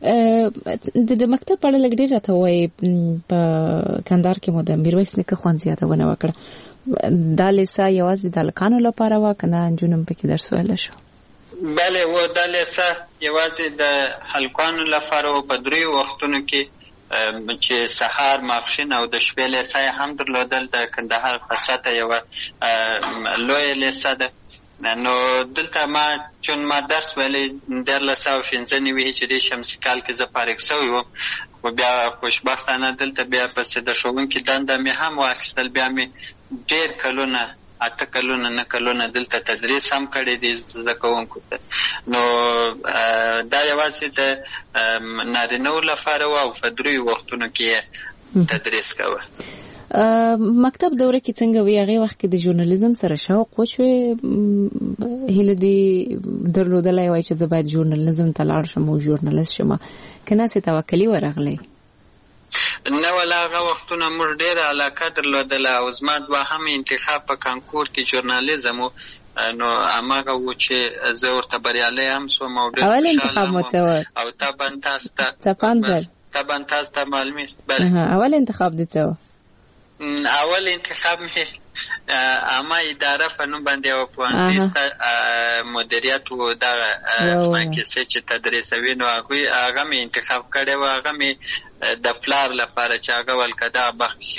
د مکتب په اړه لږ ډېر راته ووایي. په کندهار کې مو د میرویس نیکه خوند زیاتونه وکړه. دا لیسه یوازې د هلکانو لپاره وه که نه نجونو هم پکې درس ویلی شو؟ بله و دا لیسه یوازې د هلکانو لپاره و. په دریو وختونو کې چې سهار ماپښین او د شپې لیسه یې هم درلودل. د کندهار خاصه یوه لویه لیسه ده. نو دلته ما چون ما درس ویلی دیارلس سوه پنځه نوي هجري شمسي کال کې زه فارغ شوی وم، خو بیا خوشبختانه دلته بیا پسې د ښوونکي دنده مې هم واخیستل. بیا مې ډېر کلونه اته کلونه نه کلونه دلته تدریس هم کړی دی زده کوونکو ته. نو دا یوازې د نارینهو لپاره و او په دریو وختونو کې تدریس کوه. مکتب دوره کې څنګه وی؟ هغه وخت کې د ژورنالیزم سره شوق وشوې؟ هیله دې درلودلای وای چې زه باید ژورنالیزم ته لاړ شم او ژورنالیست شم که نه سې توکلي ورغلی؟ نه ولا هغه وختونه موږ ډېره علاقه درلودله او زما دوهم انتخاب په کانکور کې ژورنالیزم و. نو هماغه و چې زه ورته بریالی هم سوم او ډېر اول انتخاب مو څه و؟ او طبعا تاسو ته څپانځل طبعا تاسو ته معلومي. اول انتخاب دې څه و؟ اول انتخاب مې اما اداره په نوم باندې یوه پوهنتون مدیریت و دغه کیسې چې تدریسوي نو هغه مې انتخاب کړی و. هغه مې د پلار لپاره چې هغه ول که دغه بخش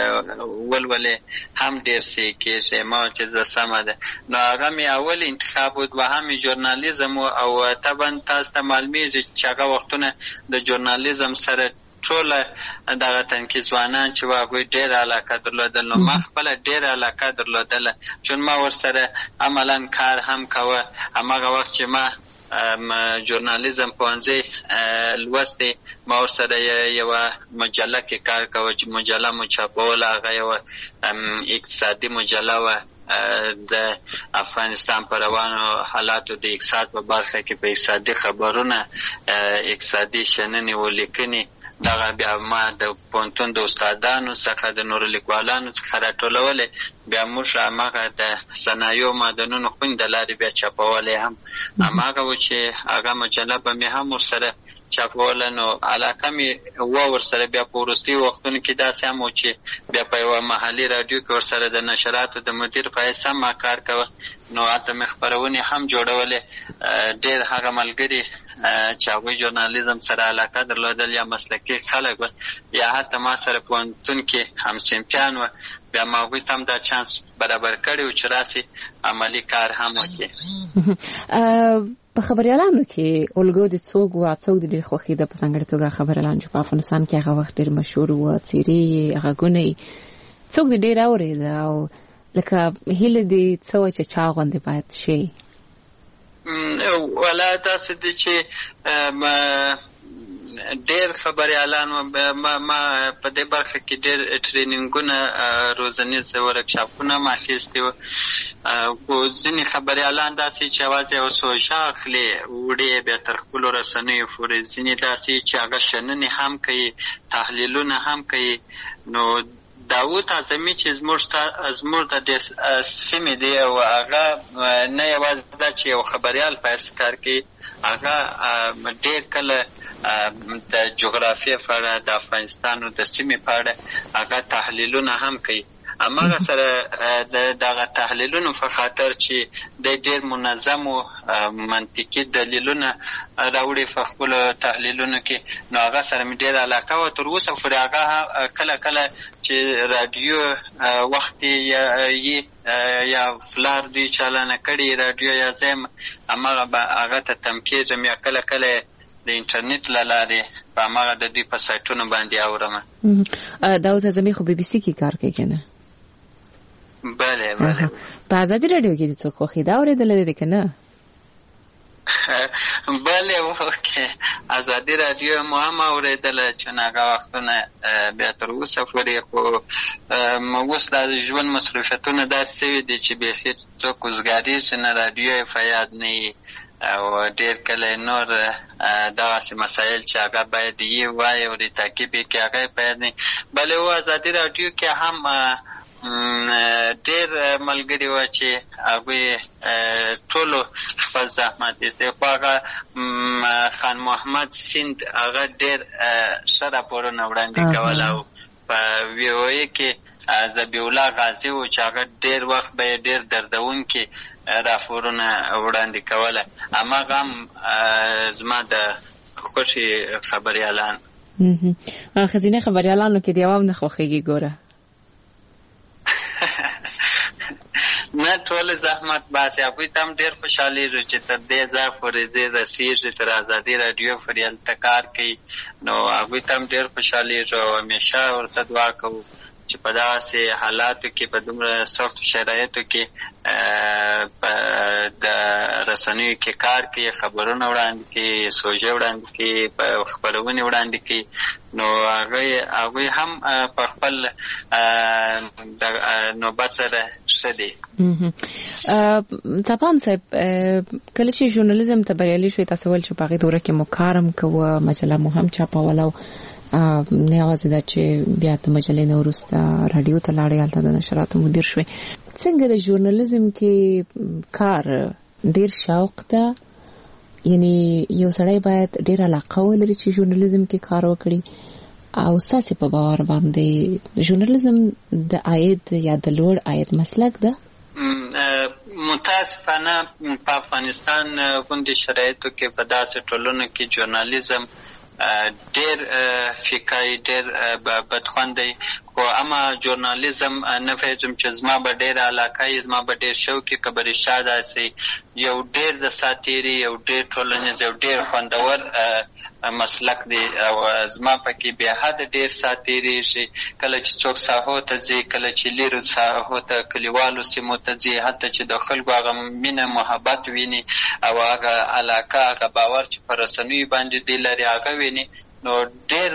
ولولې هم ډېر څه کېږي ما چې زه سمه ده. نو هغه مې اول انتخاب و. دوهم مې ژورنالیزم و او طبعا تاسو ته معلومېږي چې هغه وختونه د ژورنالیزم سره ټوله دغه تنکي ځوانان چې وه هغوی ډېره علاقه درلودل. نو ما خپله ډېره علاقه درلودله چون ما ورسره عملا کار هم کوه. هماغه وخت چې ما ژورنالیزم پوهنځی لوستی ما ورسره یوه مجله کې کار کوه چې مجله مو چاپوله. هغه یوه اقتصادي مجله وه د افغانستان په روانو حالاتو د اقتصاد په برخه کې په اقتصادي خبرونه اقتصادي شننې و لیکنې دغه بیا ما د پوهنتون د استادانو څخه د نورو لیکوالانو څخه راټولولې. بیا موږ هماغه د صنایعو معدنونو خوند د لارې بیا چاپولی هم هماغه و چې هغه مجله به مې هم ورسره چاپوله. نو علاقه مې وه ورسره. بیا په وروستیو وختونو کې داسې هم و چې بیا په یوه محلي راډیو کې ورسره د نشراتو د مدیر په حیث هم ما کار کوه. نو هلته مې خپرونې هم جوړولې. ډېر هغه ملګري چې هغوی ژورنالیزم سره علاقه درلودل یا مسلکي خلک وه یا حتی ما سره پوهنتون کې همصنفیان وه بیا ما هغوی ته هم دا چانس برابر کړی و چې راسي عملي کار هم وکړي. په خبریالانو کې الګو د څوک و څوک د ډېر خوښېده په ځانګړې توګه خبریالان چې په افغانستان کې هغه وخت ډېر مشهور و څېرې یې غږونه یې څوک دې ډېر اورېده او لکه هیله دې څه وه چې چا غوندې باید شي؟ ولا داسې دي چې ډېر خبریالان ما ما په دې برخه کې ډېر ټرینینګونه روزنیز ورکشاپونه ما اخیستي وو. خو ځینې خبریالان داسې چې یوازې یو سوژه اخلي وړي بیا تر خپلو رسنیو پورې. ځینې داسې چې هغه شننې هم کوي تحلیلونه هم کوي. نو داود اعظمي چې زموږ د دې سیمې دی او هغه نه یوازې دا چې یو خبریال په حیث کار کوي هغه ډېر کله د جغرافیې په اړه د افغانستان د سیمې په اړه هغه تحلیلونه هم کوي هماغه سره د دغه تحلیلونو په خاطر چې د ډېر منظم او منطقي دلیلونه راوړي په خپلو تحلیلونو کې، نو هغه سره مې ډېره علاقه وه. تر اوسه پورې هغه کله کله چې راډیو وخت یې یا فلار دوی چالانه کړي راډیو یا زه هماغه به هغه ته تم کېږم، یا کله کله د انټرنیټ له لارې په هماغه د دوی په سایټونو باندې اورم. داود اعظمي خو بی بي سي کې کار کوي که نه؟ بله بله. په ازادي راډیو کې د څوک خوښي دا اورېدلی دی که نه؟ بله اوکې، ازادي راډیو مو هم اورېدله چې هغه وختونه بیا تر اوسه پورې، خو اوس دا ژوند مصروفیتونه داسې شوي دي چې بیخي څوک وزګارېږي نه، راډیو یې په یاد نه وي، او ډېر کله نور دغسې مسایل چې هغه باید یې واوري تعقیب یې کړي هغه یې په یاد نه وي. بله و ازادي راډیو کې هم ډېر ملګري وه چې هغوی ټولو خپل زحمت ایستی، خو هغه خان محمد سیند هغه ډېر ښه راپورونه وړاندې کول، او په وی او ای کې ذبیح الله غازي و چې هغه ډېر وخت به یې ډېر دردونکي راپورونه وړاندې کوله. هماغه هم زما د خوښې خبریالان. ښځینه خبریالانو کې د یو هم نه خوښېږي ګوره؟ نه، ټول زحمت باسي، هغوی ته هم ډېر خوشحالېږي چې تر دې ځای پورې ځې رسېږي، تر ازادي راډیو پورې هلته کار کوي، نو هغوی ته هم ډېر خوشحالېږي او همیشه ورته دعا کوو چې په داسې حالاتو کې، په دومره سختو شرایطو کې د رسنیو کې کار کوي، خبرونه وړاندې کوي، سوژې وړاندې کوي، خپرونې وړاندې کوي، نو هغوی هم په خپل نوبت سره ښه دي. څپان صاحب، کله چې ژورنالیزم ته بریالي شوې، تاسو ویل چې په هغې دوره کې مو کار هم کوه، مجله مو هم چاپوله، نه یوازې دا چې بیا د مجلې نه وروسته راډیو ته لاړې، هلته د نشراتو مدیر شوې. څنګه د ژورنالیزم کې کار ډېر شوق ده؟ یعنی یو سړی باید ډېر علاقه ولري چې ژورنالیزم کې کار وکړي، او ستاسې په باور باندې ژورنالیزم د عاید یا د لوړ عاید مسلک ده؟ متاسفانه په افغانستان غوندې شرایطو کې په داسې ټولنو کې ژورنالیزم ډېر فیکای ډېر بدخوند دی، خو اما ژورنالیزم نه پوهېږم چې زما به ډېره علاقه یي، زما به ډېر شوق یي که به رښتیا داسې یو ډېر د ساتیري، یو ډېر ټولنیز، یو ډېر خوندور مسلک دی، او زما پکې بې حده ډېر ساتیریږي. کله چې څوک ساحو ته ځي، کله چې لیرو ساحو ته کلیوالو سیمو ته ځي، هلته چې د خلکو هغه مینه محبت ویني او هغه علاقه، هغه باور چې په رسنیو باندې دی لري هغه ویني، نو ډېر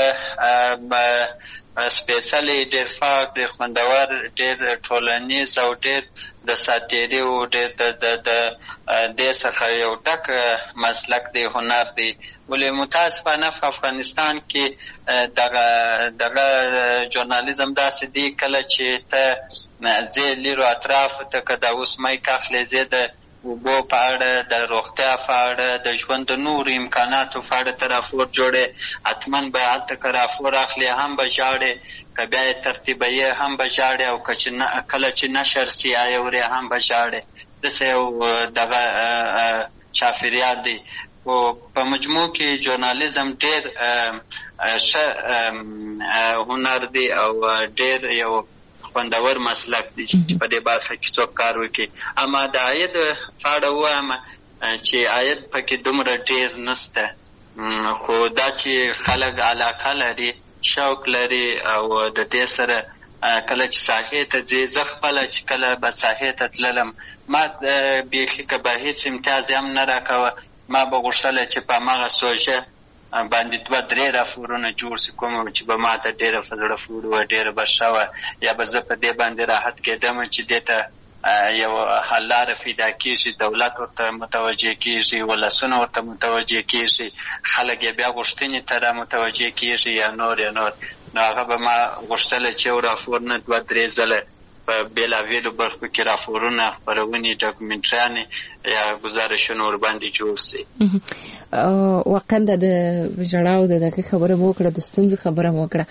سپیشلی، ډېر پاک، ډېر خوندور، ډېر ټولنیز او ډېر د ساتیري او ډېر د دې څخه یو ډک مسلک دی، هنر دی. ولې متاسفانه په افغانستان کې دغه دغه ژورنالیزم داسې دی، کله چې ته ځې لیرو اطرافو ته، که دا اوس مایک اخلې، ځې د اوبو په اړه، د روغتیا په اړه، د ژوند د نورو امکاناتو په اړه ته راپور جوړې، حتما به هلته که راپور اخلې هم به ژاړې، که بیا یې ترتیبوې هم به ژاړې، او کله چې نشر سي اورې هم به ژاړې. داسې یو دغه چاپېریال دی. او په مجموع کې ژورنالیزم ډېر ښه هنر دی او ډېر یو خوندور مسلک دی چې په دې برخه کې څوک کار وکړي. اما د عاید په اړه ووایم چې عاید پکې دومره ډېر نشته، خو دا چې خلک علاقه لري، شوق لري، او د دې سره کله چې ساحې ته ځي، زه خپله چې کله به ساحې ته تللم، ما بیخي که به هېڅ امتیاز هم نه راکوه، ما به غوښتله چې په هماغه سوژه باندې دوه درې راپورونه جوړ شي، کوم چې به ما ته ډېره په زړه پورې وه، ډېره به ښه وه، یا به زه په دې باندې راحت کېدم چې دې ته یو حل لاره پیدا کېږي، دولت ورته متوجه کېږي، ولسونه ورته متوجه کېږي، خلک یې بیا غوښتنې ته را متوجه کېږي، یا نور یا نور. نو هغه به ما غوښتله چې یو راپور نه دوه درې ځله په بېلابېلو برخو کې راپورونه، خپرونې، ډاکومنټریانې یا ګزارشونه ورباندې جوړ شي. واقعا د ژړا او د دغه خبره مو وکړه، د ستونزو خبره مو وکړه.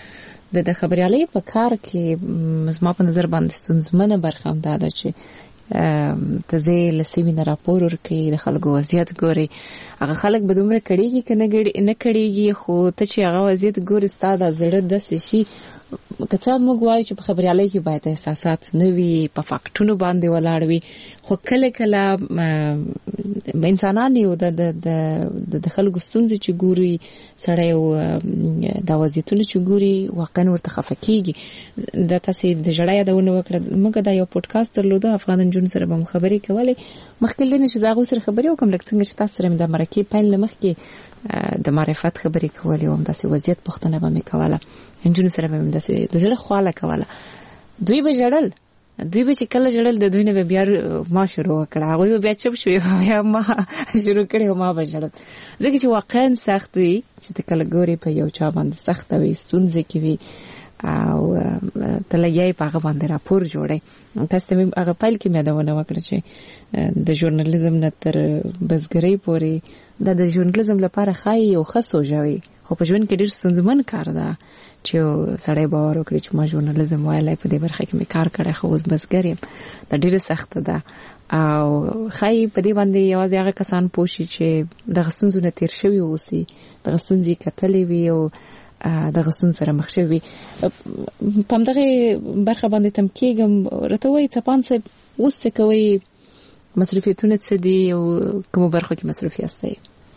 د خبريالۍ په کار کې زما په نظر باندې ستونزمنه برخه هم دا ده چې ته زه لسیمه نه راپور ورکړي د خلکو وضعیت ګوري هغه خلک به دومره کړيږي کنه نه کړيږي خو ته چې هغه وضعیت ګوري ستاده زړه د شي کته موږ وایو چې په خبريالۍ کې باید احساسات نه وي په فاکټونو باندې ولاړ وي خو کله کله انسانان یو د د د خلکو ستونزې چې ګوري سړی او د وضعیتونو چې ګوري واقعا ورته خفقېږي د تاسو د جړای دونه وکړه موږ دا یو پودکاسټ درلوده افغان جون سره به خبرې کولې مخکې لنه چې زاغو سره خبرې وکم لکه څنګه چې تاسو سره د مرکې پاین لمخکې د معرفت خبرې کولې او د وضعیت پوښتنه به مې کوله انجونو سره به د زړه خواله کوله دوی به جړل دوی به چې کله جړل د دوی نه بیا ما شروع کړه هغه بیا چپ شو یا ما شروع کړه ما به جړل ځکه چې واقعا سخت وي چې کله ګوري په یو چا باندې سخت وي ستونزې کوي او تلګي په هغه باندې راپور جوړي تاسو ته هغه پایل کې مې دا ونه وکړه چې د ژورنالیزم نه تر بزګرۍ پورې دا د ژورنالیزم لپاره خای یو خاصو جوړي خو په ژوند کې ډېر ستونزمن کار ده چې سړی باور وکړي چې ما ژورنالیزم وایلای په دې برخه کې مې کار کړی خو اوس بزګر یم دا ډېره سخته ده او خای په دې باندې یوازې هغه کسان پوښي چې د غسونځو نه تیر شوی اوسي د غسونځي کتلې وي او د غسون سره مخ شوی په دغه برخه باندې تم کېږم راته وایي څپان صاحب اوس څه کوي مصرفیتونه څه دي او کومه برخه کې مصرفي یاستئ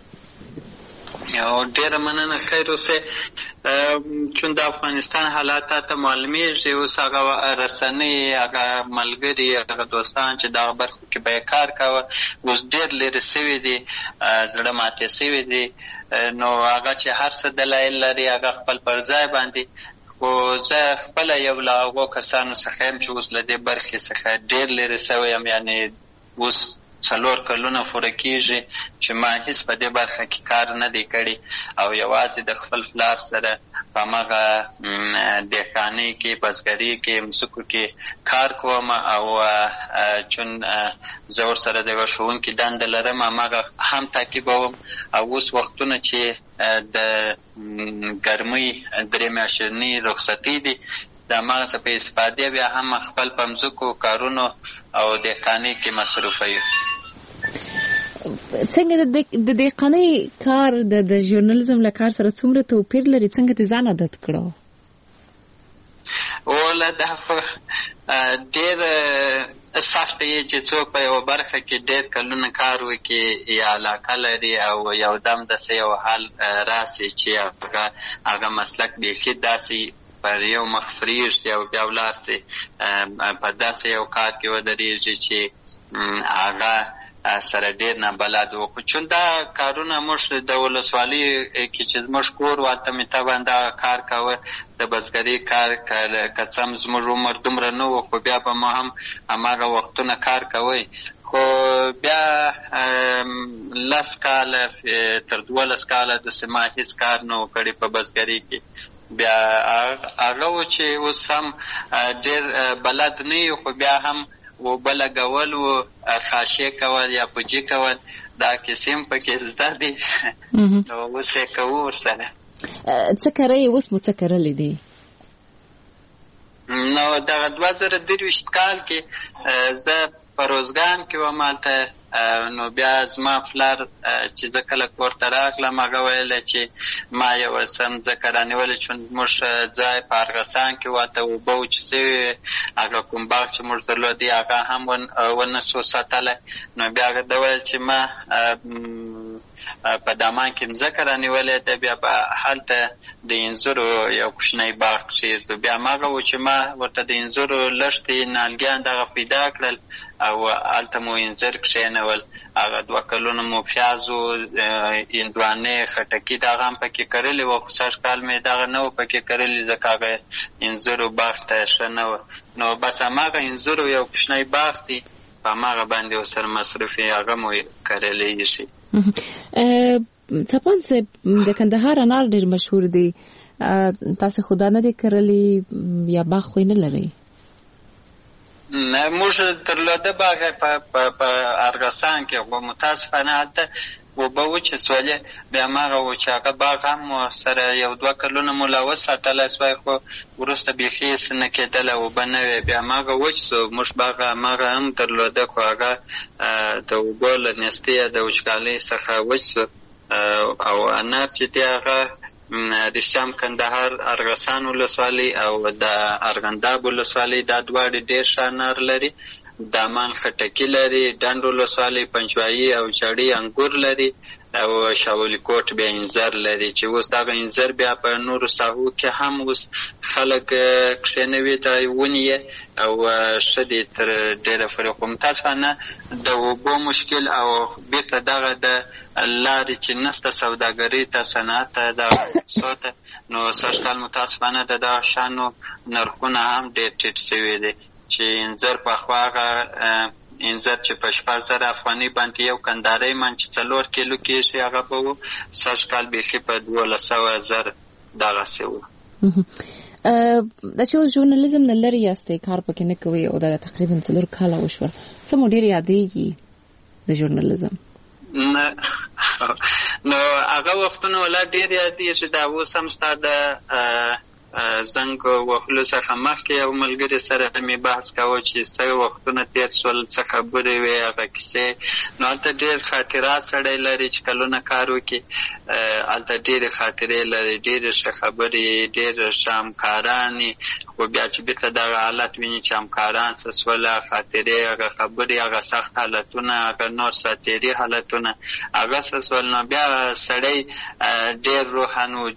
او ډیره مننه خیر اوسه چون د افغانستان حالات ته معلومیږي اوس هغه رسنۍ هغه ملګري هغه دوستان چې دا برخه کې به کار کاوه اوس ډیر لري سوي دي زړه ماته سوي دي نو هغه چې هر څه دلایل لري هغه خپل پر ځای باندې خو زه خپل یو له هغو کسانو څخه یم چې اوس له دې برخې څخه ډیر لري سوی یم یعنې اوس څلور کلونه پوره کېږي چې ما هېڅ په دې برخه کې کار نه دی کړی او یوازې د خپل پلار سره په هماغه دهقانۍ کې بزګرۍ کې مځکو کې کار کوم او چون زه ورسره د یوه ښوونکي دنده لرم هماغه هم تعقیبوم او اوس وختونه چې د ګرمۍ درې میاشتنۍ رخصتي دي د هماغه څه په استفادې بیا هم خپل په مځکو کارونو او دهقانۍ کې مصروفه یو څنګه د دهقانۍ کار د ژورنالیزم له کار سره څومره توپیر لري څنګه ته ځان عادت کړو وله دا ډېر سخت یې چې څوک په یوه برخه کې ډېر کلونه کار وکړي یا علاقه لري او یو دم داسې یو حال راسي چې هغه هغه مسلک بیخي داسې پر یو مخ فریږدي او بیا ولاړ سي په داسې یو کار کې ودرېږي چې هغه سره ډېر نابلد و خو چون دا کارونه موږ د ولسوالۍ کې چې زموږ کور والته مې طبعا دا کار کاوه د بزګرۍ کار که څه هم زموږ عمر دومره نه و خو بیا به ما هم هماغه وختونه کار کوئ خو بیا لس کاله تر دولس کاله داسې ما هېڅ کار نه و کړی په بزګرۍ کې بیا هغه و چې اوس هم ډېر بلد نه یو خو بیا هم اوبه لګول و خاشې کول یا پوجي کول دا کیسې هم پکې زده دي نو اوس یې کوو ورسره څه کرئ اوس مو څه کرلی دي نو دغه دوه زره درویشت کال کې زه په روزګان کې وم هلته نو بیا زما پلار چې زه کله کور ته راغلم هغه ویله چې ما یوه څه مځکه رانیولې چون زموږ ځای په ارغسان کې و هلته اوبه وچې سوي هغه کوم باغ چې موږ درلودی هغه هم ونه سو ساتلی نو بیا هغه ده ویل چې ما په دامان کې مځکه رانیولې ده بیا به هلته د انځورو یو کوچنی باغ کښېږدو بیا هماغه و چې ما ورته د انځورو لښتې نالګیان دغه پیدا کړل او هلته مو انځر کښېنول هغه دوه کلونه مو پیاز و هندوانې خټکي دغه هم پکې کرلي وه خو سږ کال مې دغه نه و پکې کرلي ځکه هغه انځورو باغ ته ښه نه وه نو بس هماغه انځورو یو کوچنی باغ دی په هماغه باندې ورسره مصروف یې هغه مو کرلی ایښي څپان صاحب د کندهار انار ډېر مشهور دی تاسو خو دا نه دی کرلی یا باغ خو نه لرئ موږ درلوده باغ په ارغسان کې خو متاسفانه هلته اوبه وچسولې بیا هماغه و چې هغه باغ هم سره یو دوه کلونه مو لا وساتلی سوی خو وروسته بیخي یې څه نه کېدله اوبه نه وې بیا هماغه وچ سو موږ باغ هماغه هم درلوده خو هغه د اوبو له نیستۍ د وچکالۍ څخه وچ سو او انار چې دی هغه رشام کندهار ارغسان ولسوالۍ او د ارغنداب ولسوالۍ دا دواړې ډېر ښه انار لري دامان خټکي لري ډنډ ولسوالۍ پنجوایي او جړي انګور لري او شاولی کوټ بیا انځر لري چې اوس دغه انځر بیا په نورو ساحو کې هم اوس خلک کښېنوي ته ونې یې او ښه دي تر ډېره پورې خو متاسفانه د اوبو مشکل او بیرته دغه د لارې چې نسته سوداګرۍ ته صنعت ته دغه پیسو ته نو سږ کال متاسفانه د دغه شیانو نرخونه هم ډېر ټیټ شوي دي چې انځر پخوا هغه انځر چې په شپږ زره افغانۍ باندې یو کندارۍ من چې څلور کیلو کېږي هغه به و سږ کال بیخي په دولس سوه زر دغسې و دا چې اوس ژورنالیزم نه لرې یاستئ کار پکې نه کوئ او دا تقریبا څلور کاله وشوه څه مو ډېر یادېږي د ژورنالیزم نه نو هغه وختونه ولا ډېر یادېږي دا اوس هم ستا د زنګ وهلو څخه مخکې یو ملګري سره مې بحث کاوه چې څه وختونه تېر شول څه خبرې وې هغه کیسې نو هلته ډېر خاطرات سړی لري چې کلونه کار وکړي هلته ډېرې خاطرې لري ډېرې ښه خبرې ډېر ښه همکاران خو بیا چې بېرته دغه حالت ویني چې همکاران څه سوله خاطرې هغه خبرې هغه سخت حالتونه هغه نور ساتیري حالتونه هغه څه سول نو بیا سړی ډېر روحانو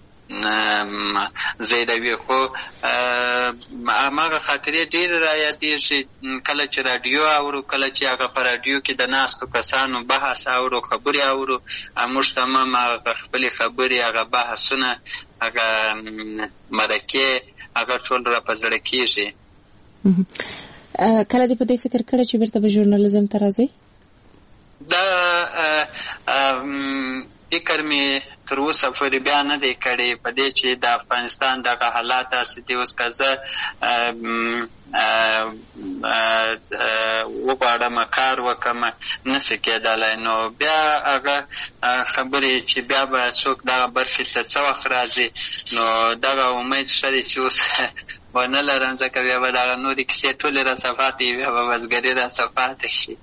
زیدوي خو هماغه خاطرې ډېرې را یادېږي کله چې راډیو اورو کله چې هغه په راډیو کې د ناستو کسانو بحث اورو خبرې اورو موږ تمام هغه خپلې خبرې هغه بحثونه هغه مرکې هغه ټول را په زړه کېږي کله دې په دې فکر کړی چې بیرته به ژورنالیزم ته راځئ دا فکر مې تر اوسه پورې بیا نه دی کړی په دې چې د افغانستان دغه حالات داسې دي اوس که زه وغواړم کار وکړم نسي کېدلی نو بیا هغه خبرې چې بیا به څوک دغه برخې ته څه وخت راځي نو دغه امید ښه دی چې اوس ونه لرم ځکه بیا به دغه نورې کیسې ټولې راڅه پاتې بیا به بزګري راڅه پاتې شي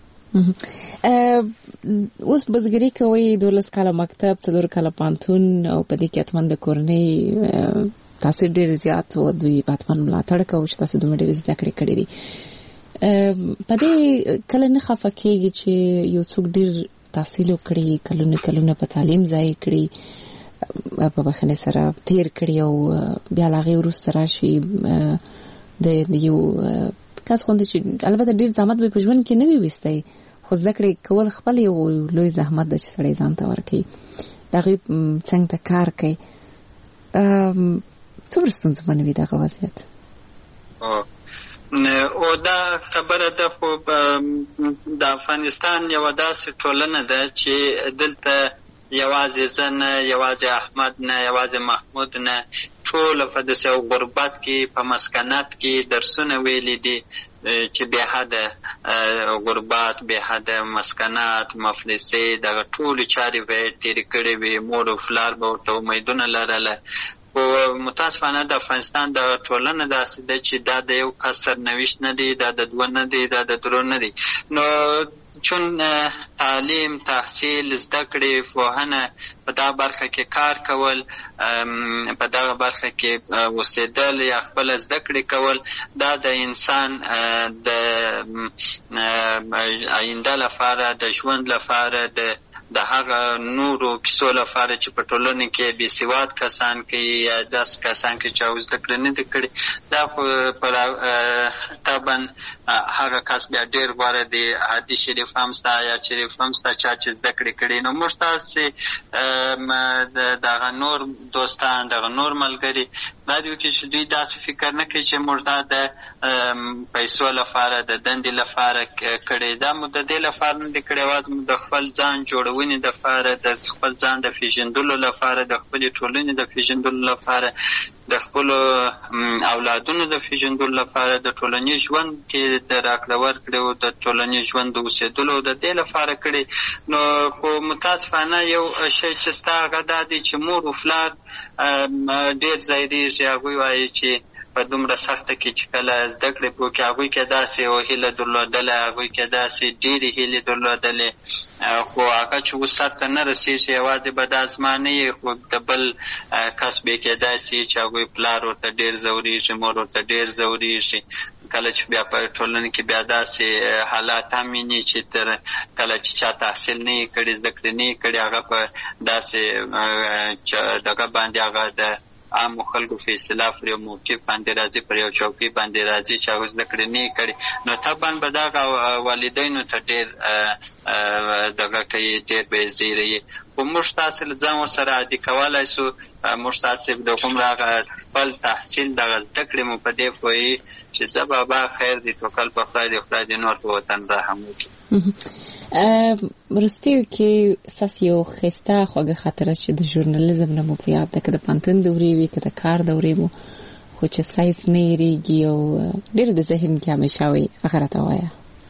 اوس بزګري کوئ دولس کاله مکتب څلور کاله پوهنتون او په دې کې حتما د کورنۍ تاثیر ډېر زیات و دوی به حتما ملاتړ کوو چې تاسو دومره ډېرې زده کړې کړې دي په دې کله نه خفه کېږي چې یو څوک ډېر تحصیل وکړي کلونه کلونه په تعلیم ضایع کړي په بخښنې سره تېر کړي او بیا له هغې وروسته راشي د یو کس غوندې چې البته ډېر زحمت به په ژوند کې نه وي ویستی خو زده کړې کول خپل یو لوی زحمت ده چې سړی ځان ته ورکوي د هغې څنګ ته کار کوي څومره ستونزمن وي دغه وضعیت او دا خبره ده خو د افغانستان یوه داسې ټولنه ده چې دلته یوازې زه نه یوازې احمد نه یوازې محمود نه ټوله په داسې یو غربت کې په مسکنت کې درسونه ویلي دي چې بې حده غربت بې حده مسکنات مفلسۍ دغه ټولې چارې به یې تېرې کړې وي مور و پلار به ورته امیدونه لرله خو متاسفانه د افغانستان د ټولنه داسې ده چې دا د یو کس سرنوشت نه دی دا د دوه نه دی دا د درو نه دی نو چون تعلیم تحصیل زده کړې پوهنه په دغه برخه کې کار کول په دغه برخه کې اوسېدل یا خپله زده کړې کول دا د انسان د آینده لپاره د ژوند لپاره د د هغه نورو کیسو لپاره چې په ټولنه کې بې سواد کسان کوي یا داسې کسان کوي چې هغوی زده کړې نه دي کړې دا خو طبعا هغه کس بیا ډېر غوره دی عادي شریف هم سته یا شریف هم سته چا چې زده کړې کړي نو موږ تاسې دغه نور دوستان دغه نور ملګري دا دی وکړي چې دوی داسې فکر نه کوي چې موږ دا د پیسو لپاره د دندې لپاره کړې دا مو د دې لپاره نه دي کړې یوازې مو د خپل ځان جوړول ارزونې لپاره، د خپل ځان د پیژندلو لپاره، د خپلې ټولنې د پیژندلو لپاره، د خپلو اولادونو د پیژندلو لپاره، د ټولنیز ژوند کې د راکړه ورکړې او د ټولنیز ژوند د اوسېدلو د دې لپاره کړې. نو خو متاسفانه یو شی چې ستا هغه دا دی چې مور و پلار ډېر ځایریږي. هغوی وایي چې په دومره سخته کې چې کله زده کړې په کې هغوی کې داسې یوه هیله درلودله، هغوی کې داسې ډېرې هیلې درلودلې، خو هغه چې اوس سر ته نه رسېږي. یوازې به دا زما نه یې، خو د بل کس به کېدای شي چې هغوی پلار ورته ډېر ځورېږي، مور ورته ډېر ځورېږي. کله چې بیا په ټولنه کې بیا داسې حالات هم ویني چې تر کله چې چا تحصیل نه یې کړي، زده کړې نه یې کړي، هغه په داسې دغه باندې هغه د عامو خلکو فیصله پر یو موقف باندې راځي، پر یو چوکۍ باندې راځي چې هغه زده کړې نه یې کړي. نو طبعا به دغه والدینو ته ډېر دغه کوي، ډېر به یې زیروي. خو موږ تاسې له ځان ورسره عادي کولی سو. موږ تاسې د هغومره هغه خپل تحصیل دغه زده کړې مو په دې پوهېږي چې زه بابا خیر دې توکل په خدای دې، خدای دې نور په وطن رحم وکړي. وروستیو کې ستاسې یو ښایسته خوږه خاطره چې د ژورنالیزم نه مو په یاد ده، که د پوهنتون دورې وي که د کار دورې مو، خو چې سایز نه هېرېږي او ډېر د ذهن کې همیشه وي، هغه راته وایه.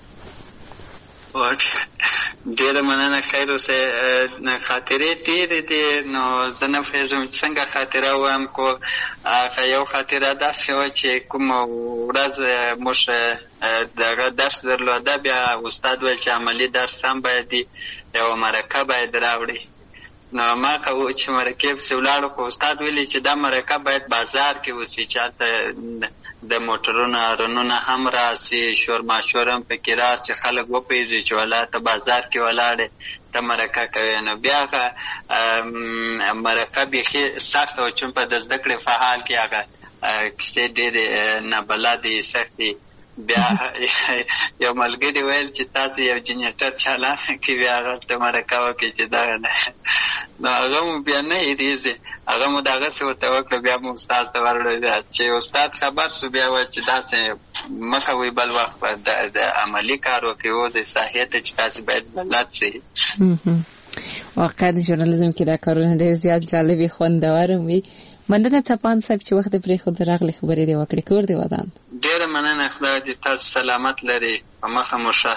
ډېره مننه. خیر اوسئ. خاطرې ډېرې دي، نو زه نه پوهېږم څنګه خاطره ووایم. خو یو خاطره داسې وه چې کومه ورځ موږ دغه درس درلوده، بیا استاد ویل چې عملي درس هم باید یوه مرکه باید راوړي. نو ما که چې مرکې پسې ولاړو، خو استاد ویلي چې دا مرکه باید بازار کې وسي، چې هلته د موټرونو هارنونه هم راسي، شور ماشور هم پکې راس، چې خلک وپوهېږي چې والله ته بازار کې ولاړې ته مرکه کوې. نو بیا هغه مرکه بیخي سخته وه، چون په د زده کړې په حال کې هغه کیسې ډېرې نابلدې سختې. بیا یو ملګري ویل چې تاسې یو جنریټر چالانه کړي، بیا هغه ته مرکه وکړي چې دغه نه. نو هغه مو بیا نه هېرېږي، هغه مو دغسې ورته وکړه. بیا مو استاد ته ورړو، چې استاد خبر شو، بیا ویل چې داسې مه کوئ، بل وخت به د عملي کار وکړئ، اوسئ ساحې ته چې تاسې باید بلد شئ. واقعا د ژورنالیزم کې دا کارونه ډېر زیات جالبې، خوندور هم وي. مننه چپان صاحب چې وخت پرېښود، راغلې خبرې دې وکړې. کور دې ودان. ډېره مننه. خدای دې تاسو سلامت لري. په مخه مو ښه.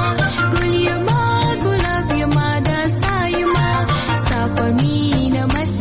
Namaste.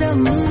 غم